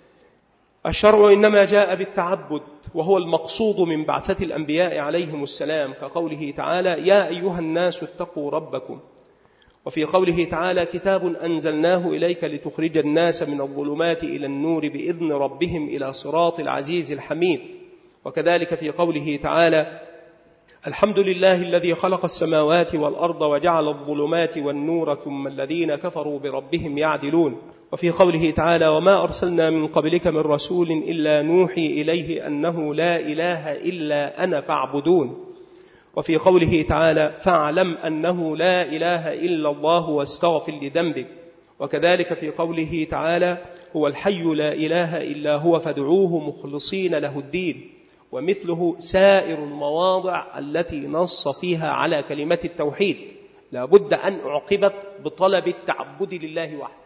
الشرع إنما جاء بالتعبد، وهو المقصود من بعثة الأنبياء عليهم السلام، كقوله تعالى: يا أيها الناس اتقوا ربكم، وفي قوله تعالى: كتاب أنزلناه إليك لتخرج الناس من الظلمات إلى النور بإذن ربهم إلى صراط العزيز الحميد. وكذلك في قوله تعالى: الحمد لله الذي خلق السماوات والأرض وجعل الظلمات والنور ثم الذين كفروا بربهم يعدلون. وفي قوله تعالى: وما أرسلنا من قبلك من رسول إلا نوحي إليه أنه لا إله إلا أنا فاعبدون. وفي قوله تعالى: فاعلم أنه لا إله إلا الله واستغفر لذنبك. وكذلك في قوله تعالى: هو الحي لا إله إلا هو فادعوه مخلصين له الدين. ومثله سائر المواضع التي نص فيها على كلمة التوحيد لا بد أن أعقبت بطلب التعبد لله وحده،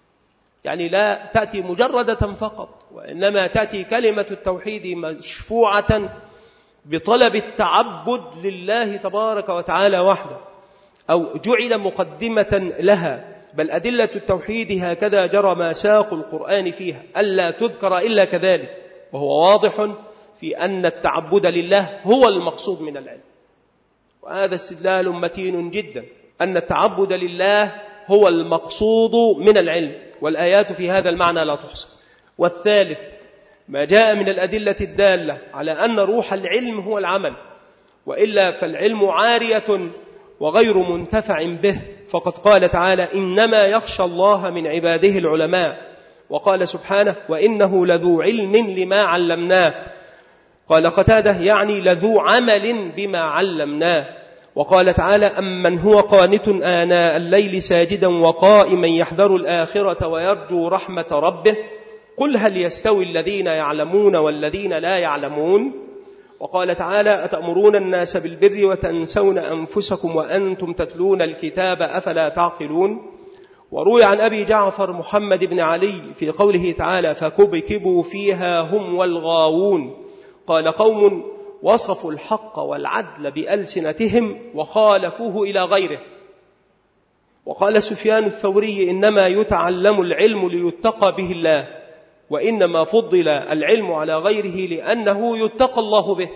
يعني لا تأتي مجردة فقط، وإنما تأتي كلمة التوحيد مشفوعة بطلب التعبد لله تبارك وتعالى وحده، أو جعل مقدمة لها. بل أدلة التوحيد هكذا جرى مساق القرآن فيها، ألا تذكر إلا كذلك، وهو واضح في أن التعبد لله هو المقصود من العلم. وهذا استدلال متين جدا، أن التعبد لله هو المقصود من العلم، والآيات في هذا المعنى لا تحصى. والثالث: ما جاء من الأدلة الدالة على أن روح العلم هو العمل، وإلا فالعلم عارية وغير منتفع به، فقد قال تعالى: إنما يخشى الله من عباده العلماء. وقال سبحانه: وإنه لذو علم لما علمناه. قال قتادة: يعني لذو عمل بما علمناه. وقال تعالى: أمن هو قانت آناء الليل ساجدا وقائما يحذر الآخرة ويرجو رحمة ربه، قل هل يستوي الذين يعلمون والذين لا يعلمون. وقال تعالى: أتأمرون الناس بالبر وتنسون أنفسكم وأنتم تتلون الكتاب أفلا تعقلون. وروي عن أبي جعفر محمد بن علي في قوله تعالى: فكبكبوا فيها هم والغاوون. قال: قوم وصفوا الحق والعدل بألسنتهم وخالفوه إلى غيره. وقال سفيان الثوري: إنما يتعلم العلم ليتقى به الله، وإنما فضل العلم على غيره لأنه يتقى الله به.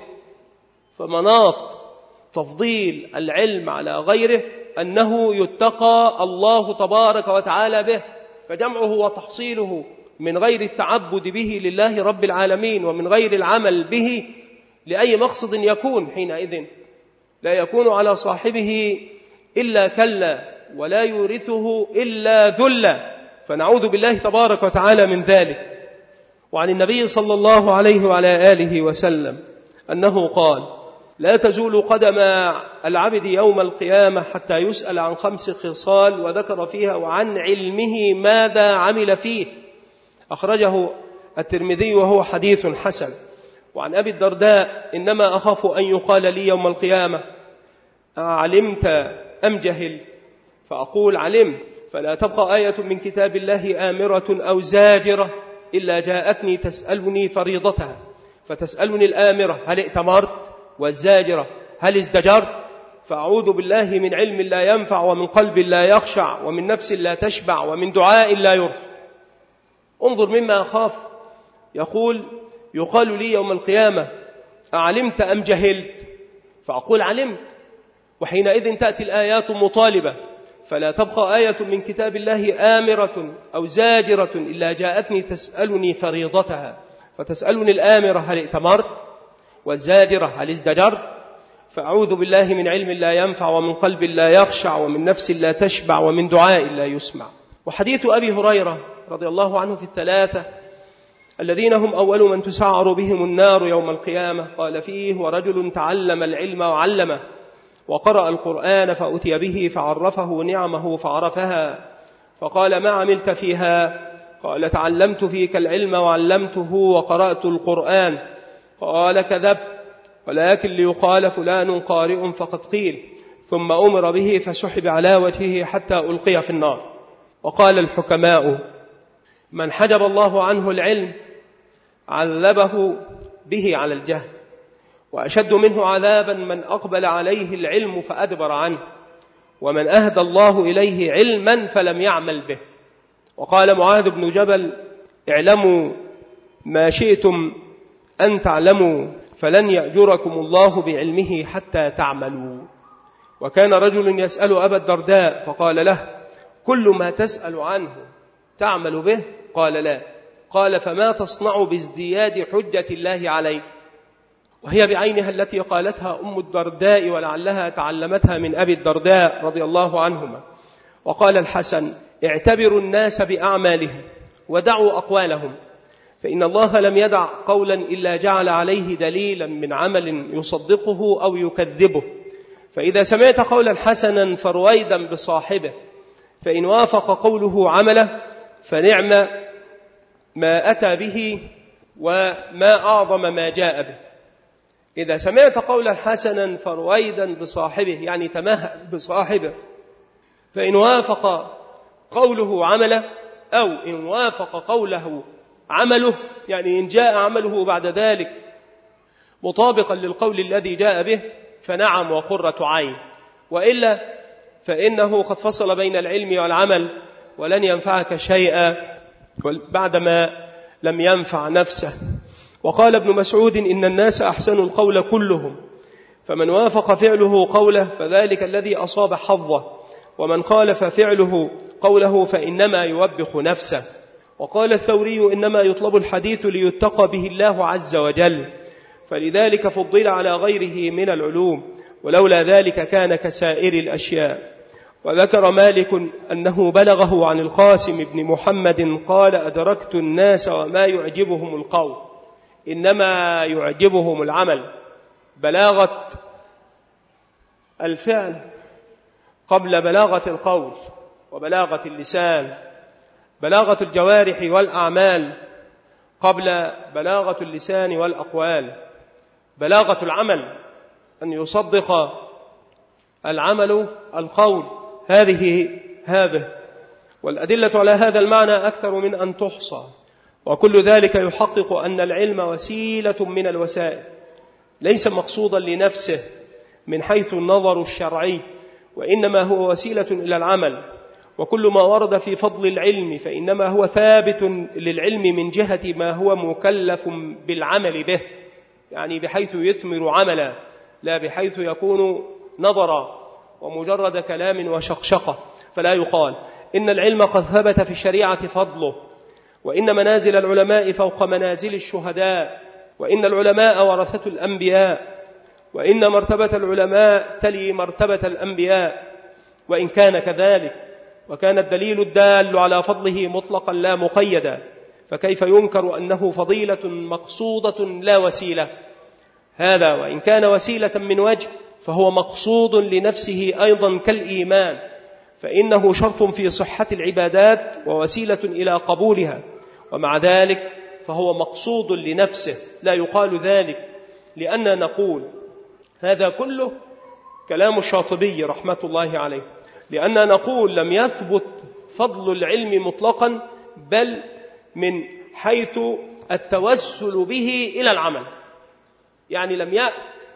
فمناط تفضيل العلم على غيره أنه يتقى الله تبارك وتعالى به، فجمعه وتحصيله من غير التعبد به لله رب العالمين ومن غير العمل به لأي مقصد يكون، حينئذ لا يكون على صاحبه إلا كلا ولا يورثه إلا ذلا، فنعوذ بالله تبارك وتعالى من ذلك. وعن النبي صلى الله عليه وعلى آله وسلم أنه قال: لا تزول قدم العبد يوم القيامة حتى يسأل عن خمس خصال، وذكر فيها: وعن علمه ماذا عمل فيه. أخرجه الترمذي وهو حديث حسن. وعن أبي الدرداء: إنما أخاف أن يقال لي يوم القيامة علمت أم جهلت؟ فأقول: علمت، فلا تبقى آية من كتاب الله آمرة أو زاجرة إلا جاءتني تسألني فريضتها، فتسألني الآمرة: هل ائتمرت؟ والزاجرة: هل ازدجرت؟ فأعوذ بالله من علم لا ينفع، ومن قلب لا يخشع، ومن نفس لا تشبع، ومن دعاء لا يرفع. انظر مما أخاف، يقول: يقال لي يوم القيامة أعلمت أم جهلت؟ فأقول: علمت، وحينئذ تأتي الآيات مطالبة: فلا تبقى آية من كتاب الله آمرة أو زاجرة إلا جاءتني تسألني فريضتها، فتسألني الآمرة: هل ائتمرت؟ والزاجرة: هل ازدجرت؟ فأعوذ بالله من علم لا ينفع، ومن قلب لا يخشع، ومن نفس لا تشبع، ومن دعاء لا يسمع. وحديث أبي هريرة رضي الله عنه في الثلاثة الذين هم أول من تسعر بهم النار يوم القيامة، قال فيه: ورجل تعلم العلم وعلمه، وقرأ القرآن فأتي به فعرفه نعمه فعرفها، فقال: ما عملت فيها؟ قال تعلمت فيك العلم وعلمته وقرأت القرآن. قال كذبت، ولكن ليقال فلان قارئ فقد قيل. ثم أمر به فسحب على وجهه حتى ألقي في النار. وقال الحكماء من حجب الله عنه العلم عذبه به على الجهل، وأشد منه عذابا من أقبل عليه العلم فأدبر عنه، ومن أهدى الله إليه علما فلم يعمل به. وقال معاذ بن جبل اعلموا ما شئتم أن تعلموا فلن يأجركم الله بعلمه حتى تعملوا. وكان رجل يسأل أبا الدرداء فقال له كل ما تسأل عنه تعمل به؟ قال لا. قال فما تصنع بازدياد حجة الله عليك؟ وهي بعينها التي قالتها أم الدرداء، ولعلها تعلمتها من أبي الدرداء رضي الله عنهما. وقال الحسن اعتبروا الناس بأعمالهم ودعوا أقوالهم، فإن الله لم يدع قولا إلا جعل عليه دليلا من عمل يصدقه أو يكذبه. فإذا سمعت قولا حسنا فرويدا بصاحبه، فإن وافق قوله عمله فنعم ما أتى به وما أعظم ما جاء به. إذا سمعت قولا حسنا فرويدا بصاحبه يعني تمهل بصاحبه، فإن وافق قوله عمله أو إن وافق قوله عمله يعني إن جاء عمله بعد ذلك مطابقا للقول الذي جاء به فنعم وقرة عين، وإلا فإنه قد فصل بين العلم والعمل ولن ينفعك شيئا بعدما لم ينفع نفسه. وقال ابن مسعود إن الناس أحسن القول كلهم، فمن وافق فعله قوله فذلك الذي أصاب حظه، ومن خالف فعله قوله فإنما يوبخ نفسه. وقال الثوري إنما يطلب الحديث ليتقى به الله عز وجل، فلذلك فضل على غيره من العلوم، ولولا ذلك كان كسائر الأشياء. وذكر مالك أنه بلغه عن القاسم بن محمد قال أدركت الناس وما يعجبهم القول إنما يعجبهم العمل. بلاغة الفعل قبل بلاغة القول، وبلاغة اللسان، بلاغة الجوارح والأعمال قبل بلاغة اللسان والأقوال، بلاغة العمل أن يصدق العمل القول، هذه هذا. والأدلة على هذا المعنى أكثر من أن تحصى، وكل ذلك يحقق أن العلم وسيلة من الوسائل، ليس مقصودا لنفسه من حيث النظر الشرعي، وإنما هو وسيلة إلى العمل. وكل ما ورد في فضل العلم فإنما هو ثابت للعلم من جهة ما هو مكلف بالعمل به، يعني بحيث يثمر عملا، لا بحيث يكون نظرا ومجرد كلام وشقشقة. فلا يقال إن العلم قد ثبت في الشريعة فضله، وإن منازل العلماء فوق منازل الشهداء، وإن العلماء ورثة الأنبياء، وإن مرتبة العلماء تلي مرتبة الأنبياء. وإن كان كذلك وكان الدليل الدال على فضله مطلقا لا مقيدا، فكيف ينكر أنه فضيلة مقصودة لا وسيلة؟ هذا وإن كان وسيلة من وجه فهو مقصود لنفسه أيضا كالإيمان، فإنه شرط في صحة العبادات ووسيلة إلى قبولها، ومع ذلك فهو مقصود لنفسه. لا يقال ذلك لأننا نقول هذا كله كلام الشاطبي رحمة الله عليه، لأننا نقول لم يثبت فضل العلم مطلقا، بل من حيث التوسل به إلى العمل، يعني لم يأت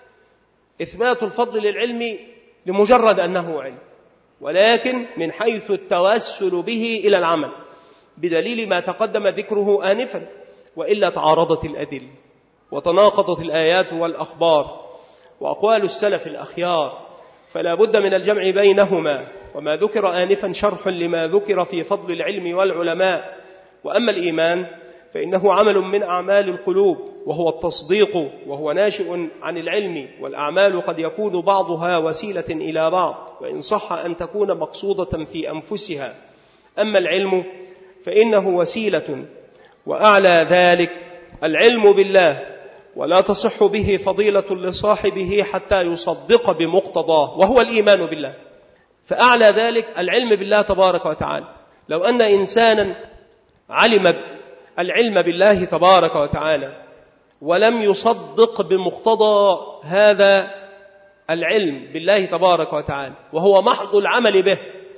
إثبات الفضل للعلم لمجرد أنه علم، ولكن من حيث التوسل به إلى العمل، بدليل ما تقدم ذكره آنفا. وإلا تعارضت الأدلة وتناقضت الآيات والأخبار وأقوال السلف الأخيار، فلا بد من الجمع بينهما. وما ذكر آنفا شرح لما ذكر في فضل العلم والعلماء. وأما الإيمان فإنه عمل من أعمال القلوب، وهو التصديق، وهو ناشئ عن العلم، والأعمال قد يكون بعضها وسيلة إلى بعض، وإن صح أن تكون مقصودة في أنفسها. أما العلم فإنه وسيلة، وأعلى ذلك العلم بالله، ولا تصح به فضيلة لصاحبه حتى يصدق بمقتضاه، وهو الإيمان بالله. فأعلى ذلك العلم بالله تبارك وتعالى. لو أن إنسانا علم العلم بالله تبارك وتعالى ولم يصدق بمقتضى هذا العلم بالله تبارك وتعالى، وهو محض العمل به،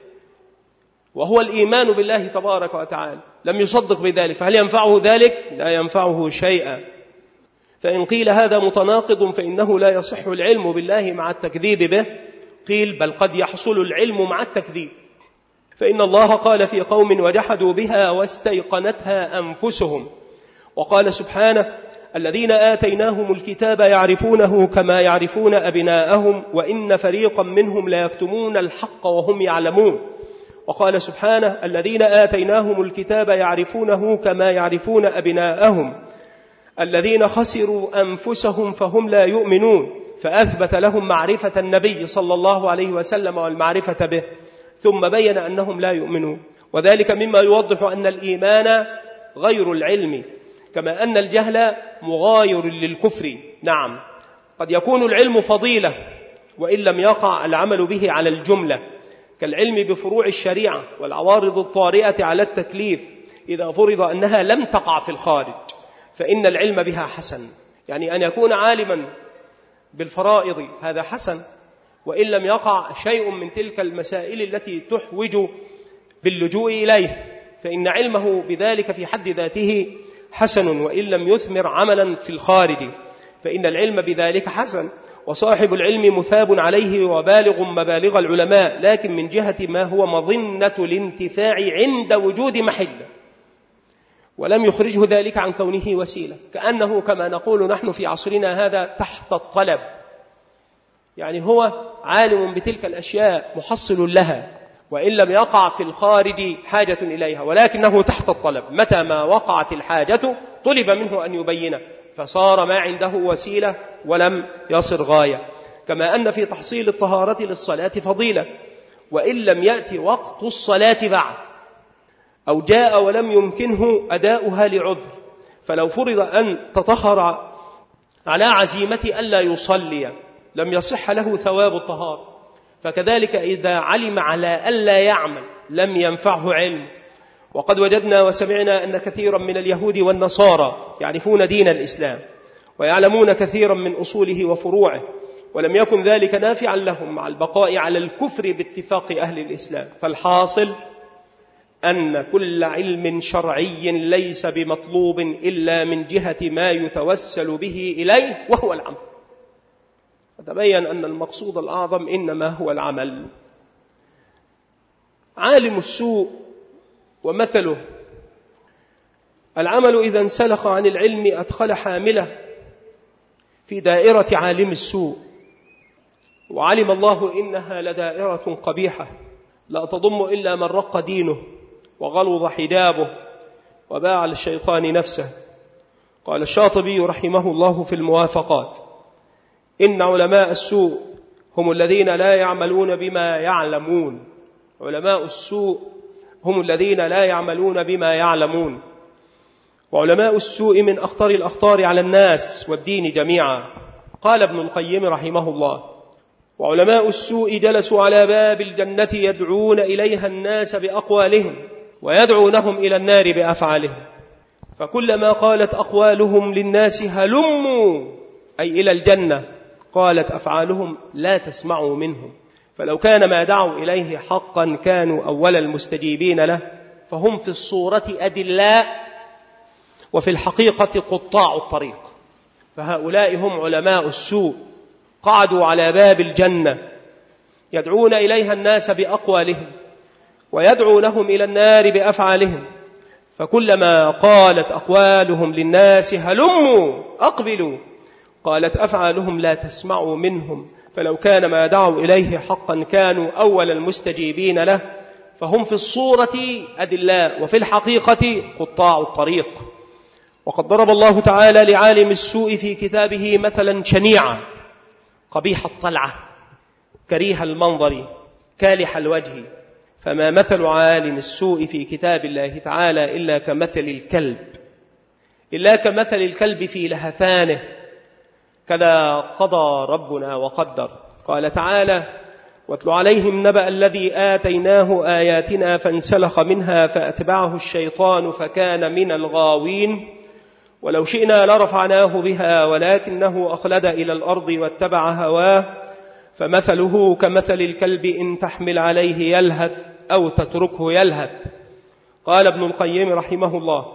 وهو الإيمان بالله تبارك وتعالى، لم يصدق بذلك، فهل ينفعه ذلك؟ لا ينفعه شيئا. فإن قيل هذا متناقض فإنه لا يصح العلم بالله مع التكذيب به، قيل بل قد يحصل العلم مع التكذيب، فإن الله قال في قوم وجحدوا بها واستيقنتها أنفسهم، وقال سبحانه الذين آتيناهم الكتاب يعرفونه كما يعرفون أبناءهم وإن فريقا منهم لا يكتمون الحق وهم يعلمون، وقال سبحانه الذين آتيناهم الكتاب يعرفونه كما يعرفون أبناءهم الذين خسروا أنفسهم فهم لا يؤمنون، فأثبت لهم معرفة النبي صلى الله عليه وسلم والمعرفة به، ثم بين أنهم لا يؤمنون، وذلك مما يوضح أن الإيمان غير العلم، كما أن الجهل مغاير للكفر. نعم، قد يكون العلم فضيلة وإن لم يقع العمل به على الجملة، كالعلم بفروع الشريعة والعوارض الطارئة على التكليف إذا فرض أنها لم تقع في الخارج، فإن العلم بها حسن، يعني أن يكون عالما بالفرائض هذا حسن، وإن لم يقع شيء من تلك المسائل التي تحوج باللجوء إليه، فإن علمه بذلك في حد ذاته حسن، وإن لم يثمر عملا في الخارج فإن العلم بذلك حسن، وصاحب العلم مثاب عليه وبالغ مبالغ العلماء، لكن من جهة ما هو مظنة الانتفاع عند وجود محل، ولم يخرجه ذلك عن كونه وسيلة، كأنه كما نقول نحن في عصرنا هذا تحت الطلب، يعني هو عالم بتلك الأشياء محصل لها وإن لم يقع في الخارج حاجة إليها، ولكنه تحت الطلب، متى ما وقعت الحاجة طلب منه أن يبين، فصار ما عنده وسيلة ولم يصر غاية. كما أن في تحصيل الطهارة للصلاة فضيلة، وإن لم يأتي وقت الصلاة بعد أو جاء ولم يمكنه أداؤها لعذر، فلو فرض أن تطهر على عزيمة ألا يصلي لم يصح له ثواب الطهارة، فكذلك إذا علم على ألا يعمل لم ينفعه علم. وقد وجدنا وسمعنا أن كثيرا من اليهود والنصارى يعرفون دين الإسلام ويعلمون كثيرا من أصوله وفروعه، ولم يكن ذلك نافعا لهم مع البقاء على الكفر باتفاق أهل الإسلام. فالحاصل أن كل علم شرعي ليس بمطلوب إلا من جهة ما يتوسل به إليه وهو العمل، فتبين أن المقصود الأعظم إنما هو العمل. عالم السوء ومثله العمل إذا انسلخ عن العلم أدخل حامله في دائرة عالم السوء، وعلم الله إنها لدائرة قبيحة لا تضم إلا من رق دينه وغلظ حجابه وباع للشيطان نفسه. قال الشاطبي رحمه الله في الموافقات: إن علماء السوء هم الذين لا يعملون بما يعلمون. علماء السوء هم الذين لا يعملون بما يعلمون، وعلماء السوء من أخطر الأخطار على الناس والدين جميعا. قال ابن القيم رحمه الله: وعلماء السوء جلسوا على باب الجنة يدعون إليها الناس بأقوالهم ويدعونهم إلى النار بأفعالهم، فكلما قالت أقوالهم للناس هلموا أي إلى الجنة قالت أفعالهم لا تسمعوا منهم، فلو كان ما دعوا إليه حقا كانوا أول المستجيبين له، فهم في الصورة أدلاء وفي الحقيقة قطاع الطريق. فهؤلاء هم علماء السوء، قعدوا على باب الجنة يدعون إليها الناس بأقوالهم ويدعونهم إلى النار بأفعالهم، فكلما قالت أقوالهم للناس هلموا أقبلوا قالت أفعالهم لا تسمعوا منهم، فلو كان ما دعوا إليه حقا كانوا أول المستجيبين له، فهم في الصورة أدلاء وفي الحقيقة قطاع الطريق. وقد ضرب الله تعالى لعالم السوء في كتابه مثلا شنيعا قبيح الطلعة كريه المنظر كالح الوجه، فما مثل عالم السوء في كتاب الله تعالى إلا كمثل الكلب إلا كمثل الكلب في لهثانه، كذا قضى ربنا وقدر. قال تعالى: واتل عليهم نبأ الذي آتيناه آياتنا فانسلخ منها فأتبعه الشيطان فكان من الغاوين ولو شئنا لرفعناه بها ولكنه أخلد إلى الأرض واتبع هواه فمثله كمثل الكلب إن تحمل عليه يلهث أو تتركه يلهث. قال ابن القيم رحمه الله: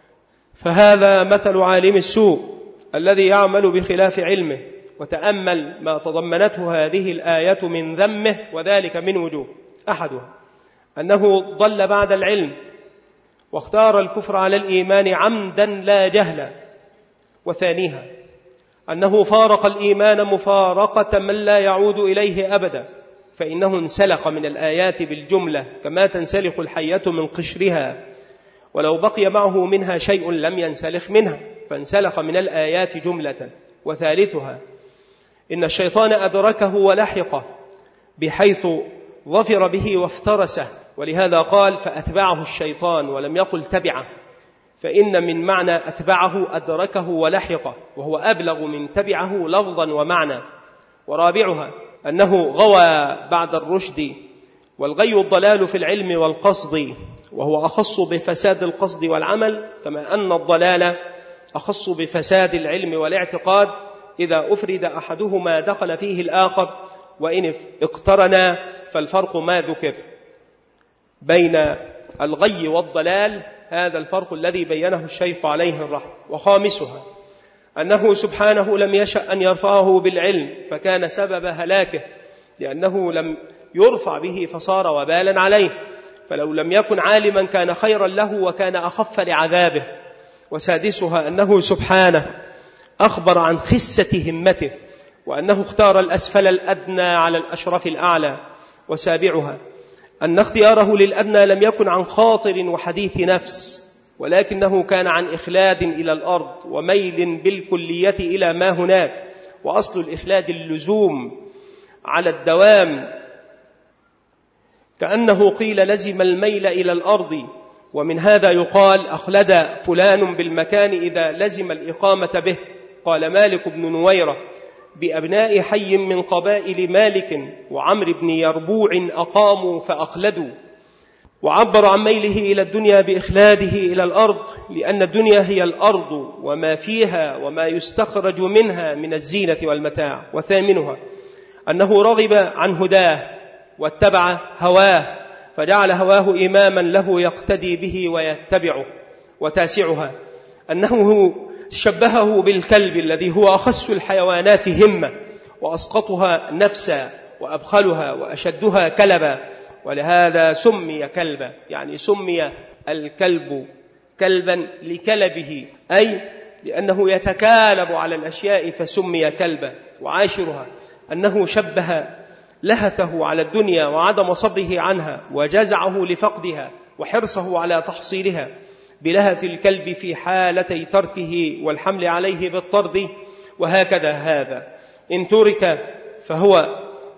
فهذا مثل عالم السوء الذي يعمل بخلاف علمه. وتأمل ما تضمنته هذه الآية من ذمه، وذلك من وجوه: أحدها أنه ضل بعد العلم واختار الكفر على الإيمان عمدا لا جهلا، وثانيها أنه فارق الإيمان مفارقة من لا يعود إليه أبدا، فإنه انسلخ من الآيات بالجملة كما تنسلخ الحية من قشرها، ولو بقي معه منها شيء لم ينسلخ منها، فانسلخ من الآيات جملة. وثالثها إن الشيطان أدركه ولحقه بحيث ظفر به وافترسه، ولهذا قال فأتبعه الشيطان ولم يقل تبعه، فإن من معنى أتبعه أدركه ولحقه، وهو أبلغ من تبعه لفظا ومعنى. ورابعها أنه غوى بعد الرشد، والغي الضلال في العلم والقصد، وهو أخص بفساد القصد والعمل، كما أن الضلال أخص بفساد العلم والاعتقاد. إذا أفرد أحدهما دخل فيه الآخر، وإن اقترنا فالفرق ما ذكر بين الغي والضلال، هذا الفرق الذي بينه الشيخ عليه الرحمة. وخامسها أنه سبحانه لم يشأ أن يرفعه بالعلم فكان سبب هلاكه، لأنه لم يرفع به فصار وبالا عليه، فلو لم يكن عالما كان خيرا له وكان أخف لعذابه. وسادسها أنه سبحانه أخبر عن خسة همته، وأنه اختار الأسفل الأدنى على الأشرف الأعلى. وسابعها أن اختياره للأدنى لم يكن عن خاطر وحديث نفس، ولكنه كان عن إخلاد إلى الأرض وميل بالكلية إلى ما هناك. وأصل الإخلاد اللزوم على الدوام، كأنه قيل لزم الميل إلى الأرض، ومن هذا يقال أخلد فلان بالمكان إذا لزم الإقامة به. قال مالك بن نويرة: بأبناء حي من قبائل مالك وعمر بن يربوع أقاموا فأخلدوا. وعبر عن ميله إلى الدنيا بإخلاده إلى الأرض، لأن الدنيا هي الأرض وما فيها وما يستخرج منها من الزينة والمتاع. وثامنها أنه رغب عن هداه واتبع هواه، فجعل هواه إماما له يقتدي به ويتبعه. وتاسعها أنه شبهه بالكلب الذي هو أخس الحيوانات همة وأسقطها نفسا وأبخلها وأشدها كلبا، ولهذا سمي كلبا، يعني سمي الكلب كلبا لكلبه، أي لأنه يتكالب على الأشياء فسمي كلبا. وعاشرها أنه شبه لهثه على الدنيا وعدم صبره عنها وجزعه لفقدها وحرصه على تحصيلها بلهث الكلب في حالتي تركه والحمل عليه بالطرد. وهكذا هذا إن ترك فهو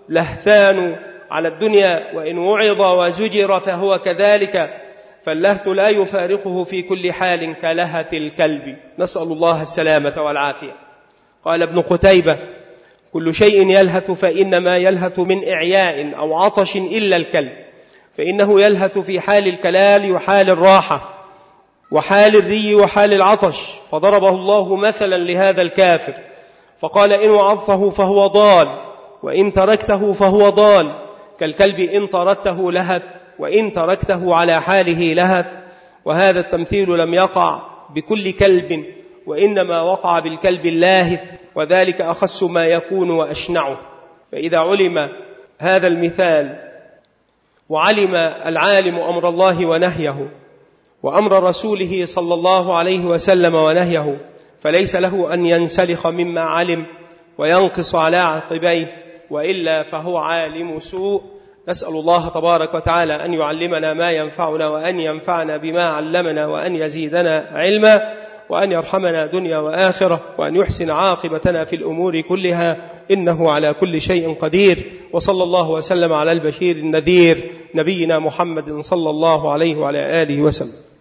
لهثان على الدنيا، وإن وعظ وزجر فهو كذلك، فاللهث لا يفارقه في كل حال كلهث الكلب، نسأل الله السلامة والعافية. قال ابن قتيبة: كل شيء يلهث فإنما يلهث من إعياء أو عطش إلا الكلب، فإنه يلهث في حال الكلال وحال الراحة وحال الري وحال العطش. فضربه الله مثلا لهذا الكافر فقال: إن وعظته فهو ضال، وإن تركته فهو ضال، كالكلب إن طردته لهث، وإن تركته على حاله لهث. وهذا التمثيل لم يقع بكل كلب، وإنما وقع بالكلب اللاهث، وذلك أخص ما يكون وأشنعه. فإذا علم هذا المثال وعلم العالم أمر الله ونهيه وأمر رسوله صلى الله عليه وسلم ونهيه، فليس له أن ينسلخ مما علم وينقص على عقبيه، وإلا فهو عالم سوء. نسأل الله تبارك وتعالى أن يعلمنا ما ينفعنا، وأن ينفعنا بما علمنا، وأن يزيدنا علما، وأن يرحمنا دنيا وآخرة، وأن يحسن عاقبتنا في الأمور كلها، إنه على كل شيء قدير. وصلى الله وسلم على البشير النذير نبينا محمد صلى الله عليه وعلى آله وسلم.